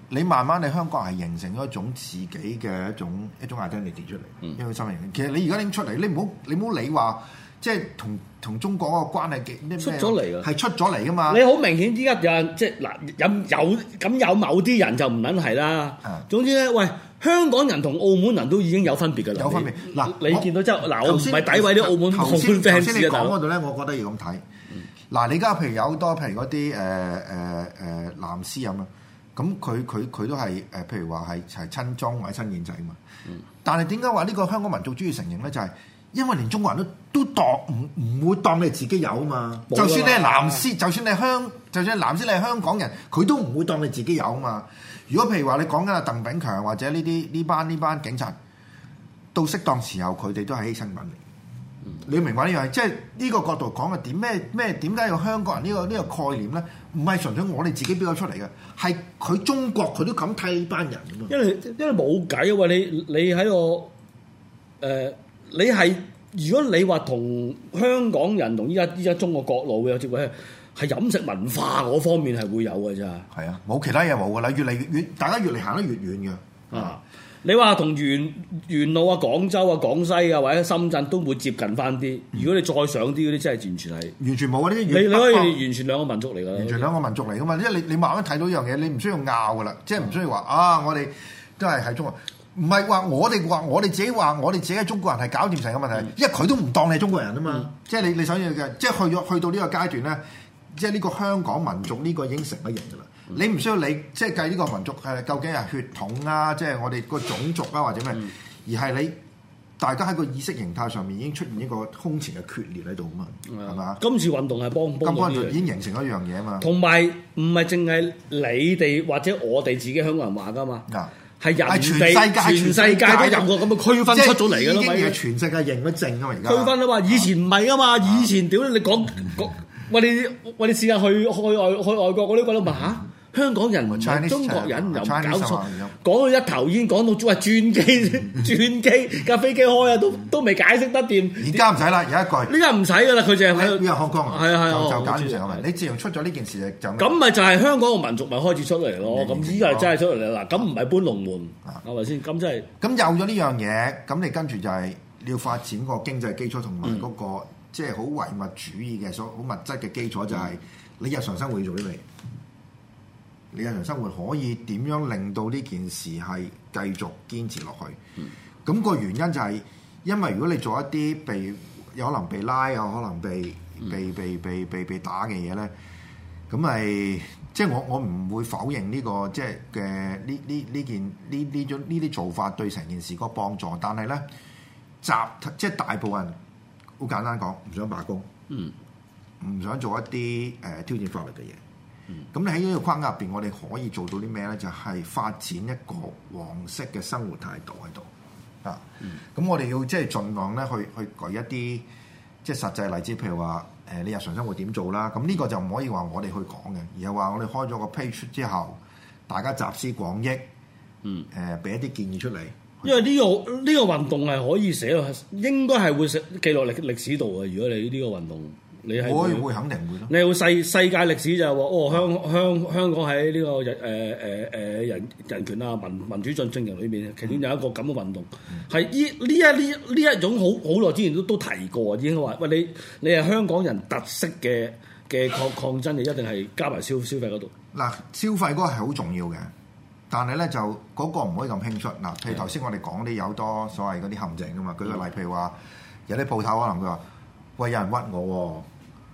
你慢慢你香港係形成咗一種自己嘅一種 identity 出嚟，一種身份認同。其實你而家拎出嚟，你唔好理話，即係同中國嗰個關係嘅出咗嚟㗎， 係出咗嚟㗎嘛。 你好明顯依家有人即係嗱有某啲人就唔撚係啦。總之咧，喂，香港人同澳門人都已經有分別㗎啦。 有分別嗱， 你見到之後嗱，我唔係詆毀啲澳門 fans 頭先你講嗰度咧，我覺得要咁睇。嗱，你而家譬如有好多譬如嗰啲藍絲咁啊，咁佢都係譬如話係親中或者親建制嘛。但係點解話呢個香港民族主義成型咧？就係因為連中國人都當唔會當你自己有啊嘛。就算你係藍絲，就算藍絲你係香港人，佢都唔會當你自己有啊嘛。如果譬如話你講緊阿鄧炳強或者呢班警察，到適當時候佢哋都係犧牲品嚟。你要明白呢樣，即係呢個角度講嘅點解有香港人呢個概念咧？唔係純粹我哋自己標咗出嚟嘅，係佢中國佢都咁睇呢班人㗎嘛。因為冇計啊！喂，你喺個你係如果你話同香港人同依家中國國內會有接軌，係飲食文化嗰方面係會有嘅咋。 係啊，冇其他嘢冇㗎啦，越嚟越大家越嚟行得越遠嘅啊。 你話同元朗啊、廣州啊、廣西啊或者深圳都會接近翻啲。如果你再上啲嗰啲，真係完全冇啊！啲你可以完全兩個民族嚟㗎，完全兩個民族嚟㗎嘛。因為你慢慢睇到一樣嘢，你唔需要拗㗎啦，即係唔需要話我哋都係喺中國，唔係話我哋自己係中國人係搞掂成個問題，因為佢都唔當你係中國人啊嘛。即係你想要嘅，即係去到呢個階段咧，即係呢個香港民族呢個已經成咗型㗎啦。你唔需要你即係計呢個民族係究竟係血統啊，即係我哋個種族啊或者咩，而係你大家喺個意識形態上面已經出現一個空前嘅決裂喺度啊嘛，係嘛？今次運動係幫到已經形成一樣嘢啊嘛。同埋唔係淨係你哋或者我哋自己香港人話㗎嘛，係全世界都有個咁嘅區分出咗嚟㗎啦嘛。全世界認咗證㗎嘛，而家區分啊嘛，以前唔係㗎嘛，以前屌你講喂你試下去外國嗰啲覺得嘛香港人唔係中國人又搞錯，講到一頭煙，講到話轉機架飛機開啊，都未解釋得掂。而家唔使啦，有一句。呢家唔使噶啦，佢淨係喺邊個香港啊？係啊，就搞掂成個問題。你自從出咗呢件事就咁咪就係香港個民族咪開始出嚟咯。咁依家真係出嚟啦。嗱，咁唔係搬龍門係咪先？咁真係咁有咗呢樣嘢，咁你跟住就係你要發展個經濟基礎同埋嗰個即係好唯物主義嘅好物質嘅基礎，就係你日常生活要做啲咩？你日常生活可以點樣令到呢件事係繼續堅持落去？咁個原因就係因為如果你做一啲有可能被拉，有可能被打嘅嘢咧，咁咪即係我唔會否認呢個即係嘅呢啲做法對成件事個幫助，但係咧即係大部分人好簡單講，唔想罷工，唔想做一啲挑戰法律嘅嘢。咁你喺呢個框架入邊，我哋可以做到啲咩咧？就係發展一個黃色嘅生活態度喺度啊！咁我哋要即係盡量咧去舉一啲即係實際例子，譬如話你日常生活點做啦。咁呢個就唔可以話我哋去講嘅，而係話我哋開咗個 page 之後，大家集思廣益，俾一啲建議出嚟。因為呢個運動係可以寫落，應該係會記落歷史度嘅。如果你呢個運動，你係會肯定會咯。你會世界歷史就係話香港喺呢個人權啊民主進程裏面，其中有一個咁嘅運動，係呢一種好耐之前都提過，已經話喂你係香港人特色嘅抗爭，你一定係加埋消費嗰度。嗱，消費嗰個係好重要嘅。但係咧就嗰個唔可以咁輕率嗱，譬如頭先我哋講啲有多所謂嗰啲陷阱噶嘛，舉個例，譬如話有啲鋪頭可能佢話喂有人屈我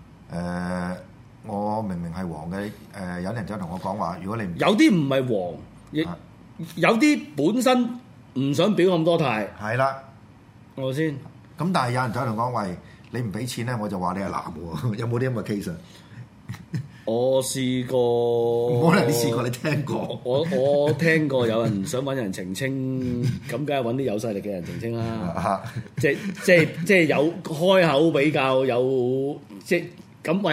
我明明係黃嘅有啲人就同我講話，如果你有啲唔係黃，亦有啲本身唔想表咁多態，係啦，我先咁，但係有人就同我講喂，你唔俾錢咧，我就話你係藍喎，有冇啲咁嘅 case 啊？我試過，可能你試過，你聽過。我聽過有人想揾人澄清，咁梗係揾啲有勢力嘅人澄清啦。即係有開口比較有即係咁。喂，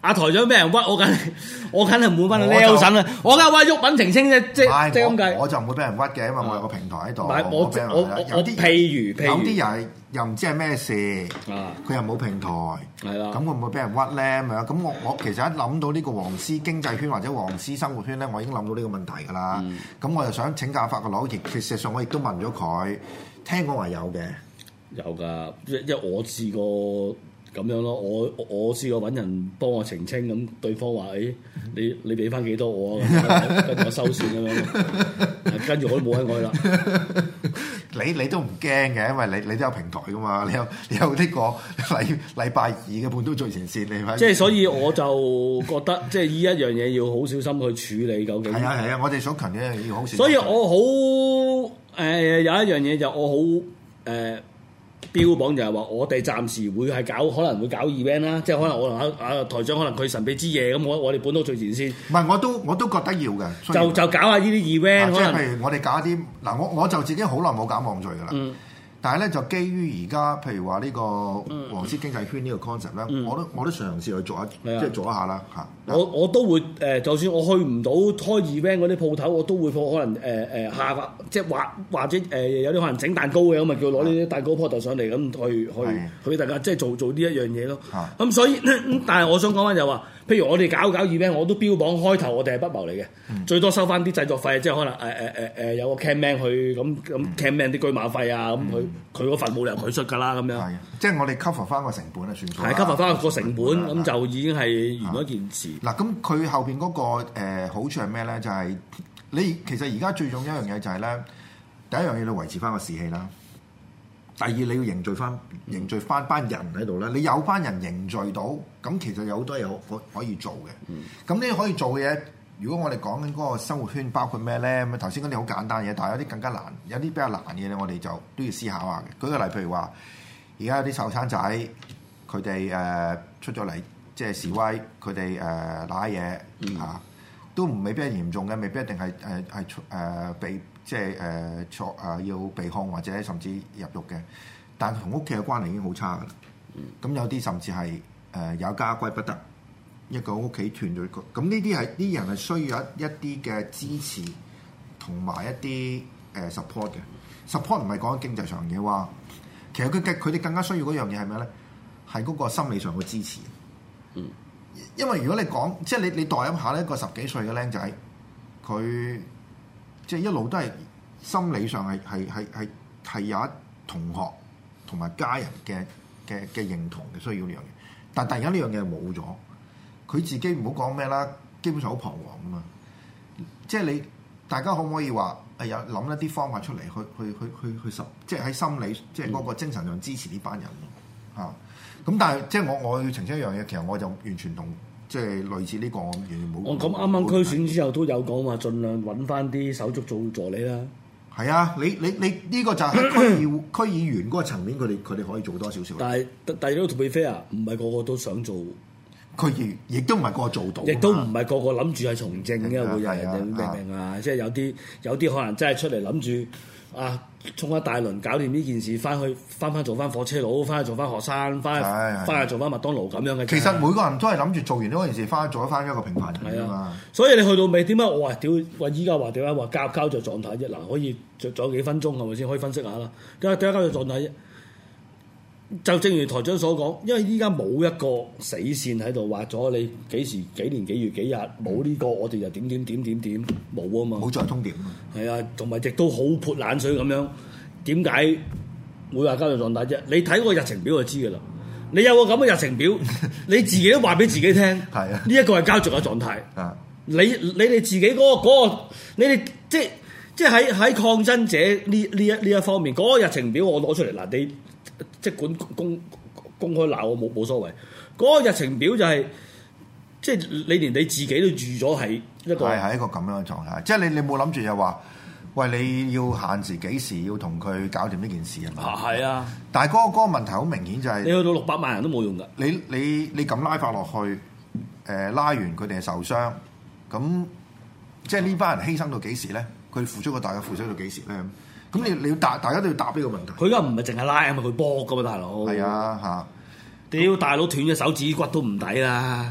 阿台長俾人屈，我梗係唔會翻去 Nelson 啦，我梗係屈鬱品澄清啫，即係咁計。 我就唔會俾人屈嘅，因為我有個平台喺度。 我譬如有啲又唔知係咩事，佢又冇平台， 係啦， 咁會唔會俾人屈咧？咁樣咁我其實一諗到呢個黃絲經濟圈或者黃絲生活圈咧，我已經諗到呢個問題㗎啦。咁我就想請教法國佬，其實上我亦都問咗佢，聽講話有嘅， 有㗎，因為我試過。咁樣咯，我試過揾人幫我澄清，咁對方話：你俾翻幾多我啊？跟住我收線咁樣，跟住我都冇喺我啦。 你都唔驚嘅，因為你都有平台噶嘛，你有呢個禮拜二嘅半都最前線，你即係所以我就覺得即係呢一樣嘢要好小心去處理究竟。 係啊，我哋想強調一樣嘢要好小心。 所以我好有一樣嘢就我好標榜就係話，我哋暫時會係可能會搞 event 啦，即係可能我同阿台長可能佢神秘之夜咁，我哋本土最前線。唔係，我都覺得要嘅。 就搞下呢啲 event， 即係譬如我哋搞一啲嗱，我就自己好耐冇搞網聚㗎啦。但係咧就基於而家譬如話呢個黃絲經濟圈呢個 concept 咧，我都嘗試去做即係做一下啦嚇。 我都會就算我去唔到開 event 嗰啲鋪頭，我都會可能下即係或者有啲可能整蛋糕嘅咁，咪叫攞呢啲蛋糕 pot 上嚟咁去俾大家即係做呢一樣嘢咯。咁所以但係我想講翻就話，譬如我哋搞 event， 我都標榜開頭我哋係不謀嚟嘅，最多收翻啲製作費，即係可能有個 camman 去咁 camman 啲車馬費啊，咁佢嗰份冇理由佢出㗎啦，咁樣。係，即係我哋 cover 翻個成本啊，算數。係 cover 翻個成本，咁就已經係完咗件事。嗱，咁佢後邊嗰個好處係咩咧？就係你其實而家最重要一樣嘢就係咧，第一樣嘢你維持翻個士氣啦。第二你要凝聚翻班人喺度咧，你有班人凝聚到，咁其實有好多嘢可以做嘅。咁呢可以做嘅嘢，如果我哋講緊嗰個生活圈包括咩咧？咁頭先嗰啲好簡單嘅嘢，但係有啲更加難，有啲比較難嘅嘢咧，我哋就都要思考下嘅。舉個例，譬如話，而家有啲後生仔，佢哋出咗嚟即係示威，佢哋揦嘢嚇，都未必係嚴重嘅，未必一定係被即係要被控或者甚至入獄嘅，但同屋企嘅關係已經好差㗎啦。咁有啲甚至係有家歸不得，一個屋企斷咗。咁呢啲人係需要一啲嘅支持同埋一啲support 嘅。support 唔係講緊經濟上嘅話，其實佢哋更加需要嗰樣嘢係咩咧？係嗰個心理上嘅支持。因為如果你講即係你代入下呢個10幾歲嘅僆仔，佢即係一路都係心理上係有一同學同埋家人嘅認同嘅，需要呢樣嘢。但突然間呢樣嘢冇咗，佢自己唔好講咩啦，基本上好彷徨啊嘛。即係大家可唔可以話有諗一啲方法出嚟去即係喺心理即係嗰個精神上支持呢班人嚇？咁但係即係我要澄清一樣嘢，其實我就完全同即係類似呢個我完全冇。咁啱啱區選之後都有講話，盡量揾翻啲手足做助理啦。係啊，你呢個就係區議員嗰個層面，佢哋可以做多少少。但係都 to be fair，唔係個個都想做區議員，亦都唔係個個做到，亦都唔係個個諗住係從政嘅，會有人明啊？即係有啲可能真係出嚟諗住。衝一大輪搞掂呢件事，翻做翻火車佬，翻去做翻學生，翻去做翻麥當勞咁樣嘅。其實每個人都係諗住做完呢件事，做翻一個平凡人啊嘛。所以你去到尾點解我話依家話點解話膠着狀態啫？嗱，可以着咗幾分鐘係咪先？可以分析下啦。點解膠着狀態啫？就正如台長所講，因為依家冇一個死線喺度畫咗你幾時幾年幾月幾日冇呢個，我哋就點冇啊嘛，冇再通點啊。係啊，同埋亦都好潑冷水咁樣。點解會話交易狀態啫？你睇個日程表就知㗎啦。你有個咁嘅日程表，你自己都話俾自己聽。係啊，呢一個係膠着嘅狀態。啊，你哋自己嗰個，你哋即係喺抗爭者呢一方面，嗰個日程表我攞出嚟嗱，你。即管公開鬧我冇所謂，嗰個日程表就係即係你連你自己都預咗係一個係一個咁樣嘅狀態，即係你冇諗住又話，喂，你要限時幾時要同佢搞掂呢件事係咪？係啊，但係嗰個問題好明顯就係你去到600萬人都冇用㗎，你咁拉法落去，拉完佢哋係受傷，咁即係呢班人犧牲到幾時咧？佢付出大家付出到幾時咧？咁你要大家都要答呢個問題。佢而家唔係淨係拉啊嘛，佢搏噶嘛，大佬。係啊，嚇！屌大佬斷咗手指骨都唔抵啦。係。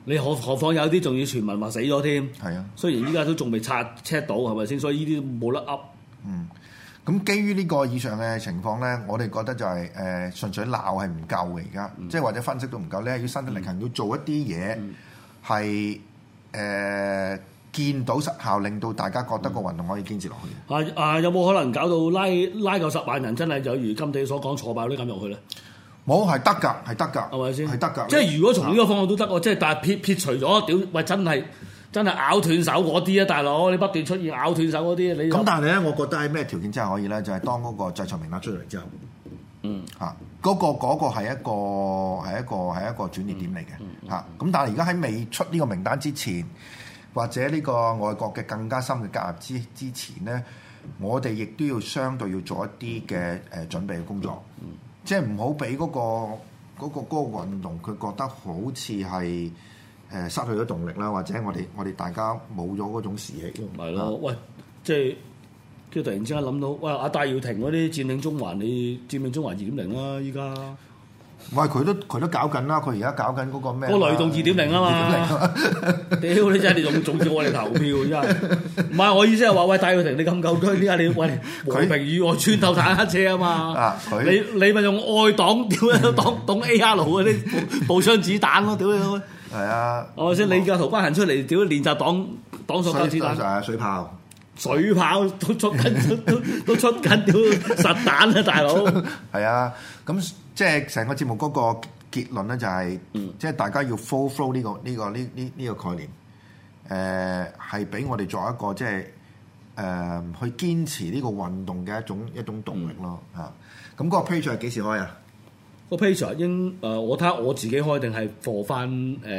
你何況有啲仲要傳聞話死咗添。 係啊， 雖然依家都仲未check到係咪先？所以呢啲冇得噏。 咁基於呢個以上嘅情況咧，我哋覺得就係純粹鬧係唔夠嘅而家，即係或者分析都唔夠咧，要身體力行要做一啲嘢係見到實效，令到大家覺得個運動可以堅持落去。 有冇可能搞到拉夠10萬人，真係就如金地所講，坐爆啲咁入去咧？ 冇，係得㗎，係得㗎， 係咪先？ 係得㗎。 即係如果從呢個方向都得喎，即係但係撇除咗屌，喂真係咬斷手嗰啲啊，大佬你不斷出現咬斷手嗰啲，你咁但係咧，我覺得喺咩條件之下可以咧？就係當嗰個制裁名單出嚟之後，嗰個係一個轉捩點嚟嘅嚇。咁但係而家喺未出呢個名單之前，或者呢個外國嘅更加深嘅介入之前咧，我哋亦都要相對要做一啲嘅準備嘅工作，即係唔好俾嗰個運動佢覺得好似係失去咗動力啦，或者我哋大家冇咗嗰種士氣咯。 係咯，喂，即係突然之間諗到，喂阿戴耀廷嗰啲佔領中環，你佔領中環2.0啦，依家。 喂，佢都搞緊啦，佢而家搞緊嗰個咩？ 個雷動2.0啊嘛！屌你真係你仲叫我哋投票真係，唔係我意思係話喂戴耀廷你咁夠薑，點解你喂和平與我穿透坦克車啊嘛？你咪用愛黨屌擋 AR 嗰啲步槍子彈咯，屌你！ 係啊， 係咪先？你個圖班行出嚟屌練習擋手槍子彈，水炮都出緊都出緊屌實彈啊，大佬！ 係啊，咁。即係成個節目嗰個結論咧，就係即係大家要 follow 呢個概念，係俾我哋作一個即係去堅持呢個運動嘅一種動力咯嚇。咁嗰個 page 係幾時開啊？ 個 page 應我睇下我自己開定係 for 翻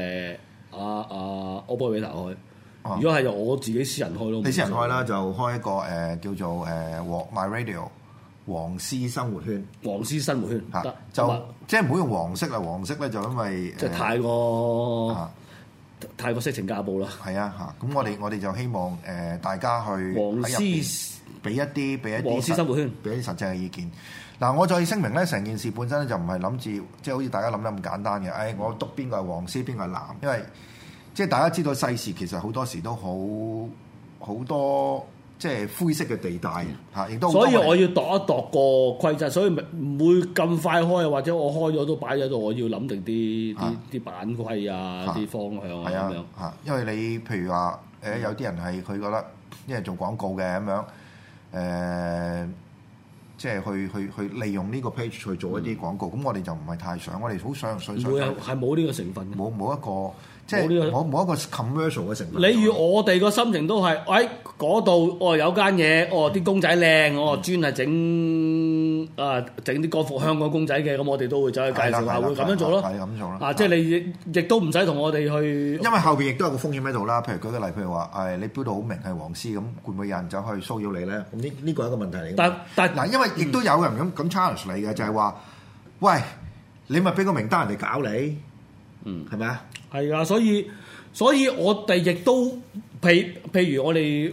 柯波比特開。如果係就我自己私人開咯。 你私人開啦，就開一個叫做My Radio。黃絲生活圈， 黃絲生活圈嚇就即係唔好用黃色啦，黃色咧就因為即係太過色情架步啦。 係啊嚇，咁我哋就希望大家去黃絲俾一啲黃絲生活圈， 俾一啲實際嘅意見。嗱，我再聲明咧，成件事本身咧就唔係諗住即係好似大家諗得咁簡單嘅。我篤邊個係黃絲，邊個係藍，因為即係大家知道世事其實好多時都好多。即係灰色嘅地帶嚇，亦都所以我要度一度個規則，所以唔會咁快開，或者我開咗都擺喺度，我要諗定啲版規啊、啲方向啊咁樣嚇。因為你譬如話有啲人係佢覺得因為做廣告嘅咁樣即係去利用呢個 page 去做一啲廣告，咁我哋就唔係太想，我哋好想係冇呢個成分， 冇一個。即係冇一個 commercial 嘅成分。 你與我哋個心情都係，嗰度有間嘢，啲公仔靚，專係整啲歌服香港公仔嘅，咁我哋都會走去介紹下，會咁樣做咯。 係咁做啦。 即係你亦都唔使同我哋去。 因為後邊亦都有個風險喺度啦。譬如舉個例，譬如話你標到好明係黃絲咁，會唔會有人走去騷擾你咧？咁呢個係一個問題嚟。但嗱，因為亦都有人咁 challenge 你嘅，就係話，喂，你咪俾個名單人哋搞你。係咪啊？ 係啊，所以我哋亦都譬如我哋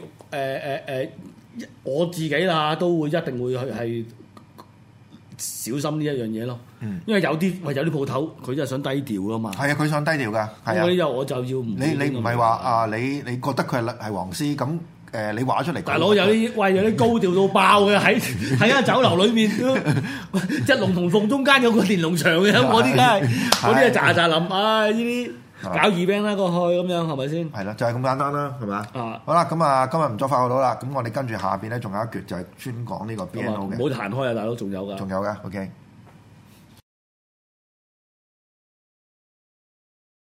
我自己啦，都會一定會去係小心呢一樣嘢咯。因為有啲鋪頭佢真係想低調啊嘛。係啊， 佢想低調㗎。係啊， 我就要唔你唔係話你覺得佢係黃絲咁。你話出嚟， 大佬有啲高調到爆嘅喺間酒樓裏面都一龍同鳳中間有個連儂牆嘅，嗰啲梗係嗰啲係喳喳諗，呢啲搞二兵啦過去咁樣係咪先？係啦， 就係咁簡單啦，係咪啊？好啦，咁今日唔再發到啦，咁我哋跟住下邊咧仲有一橛就係專講呢個 BNO 嘅。 唔好彈開啊，大佬，仲有㗎。 OK。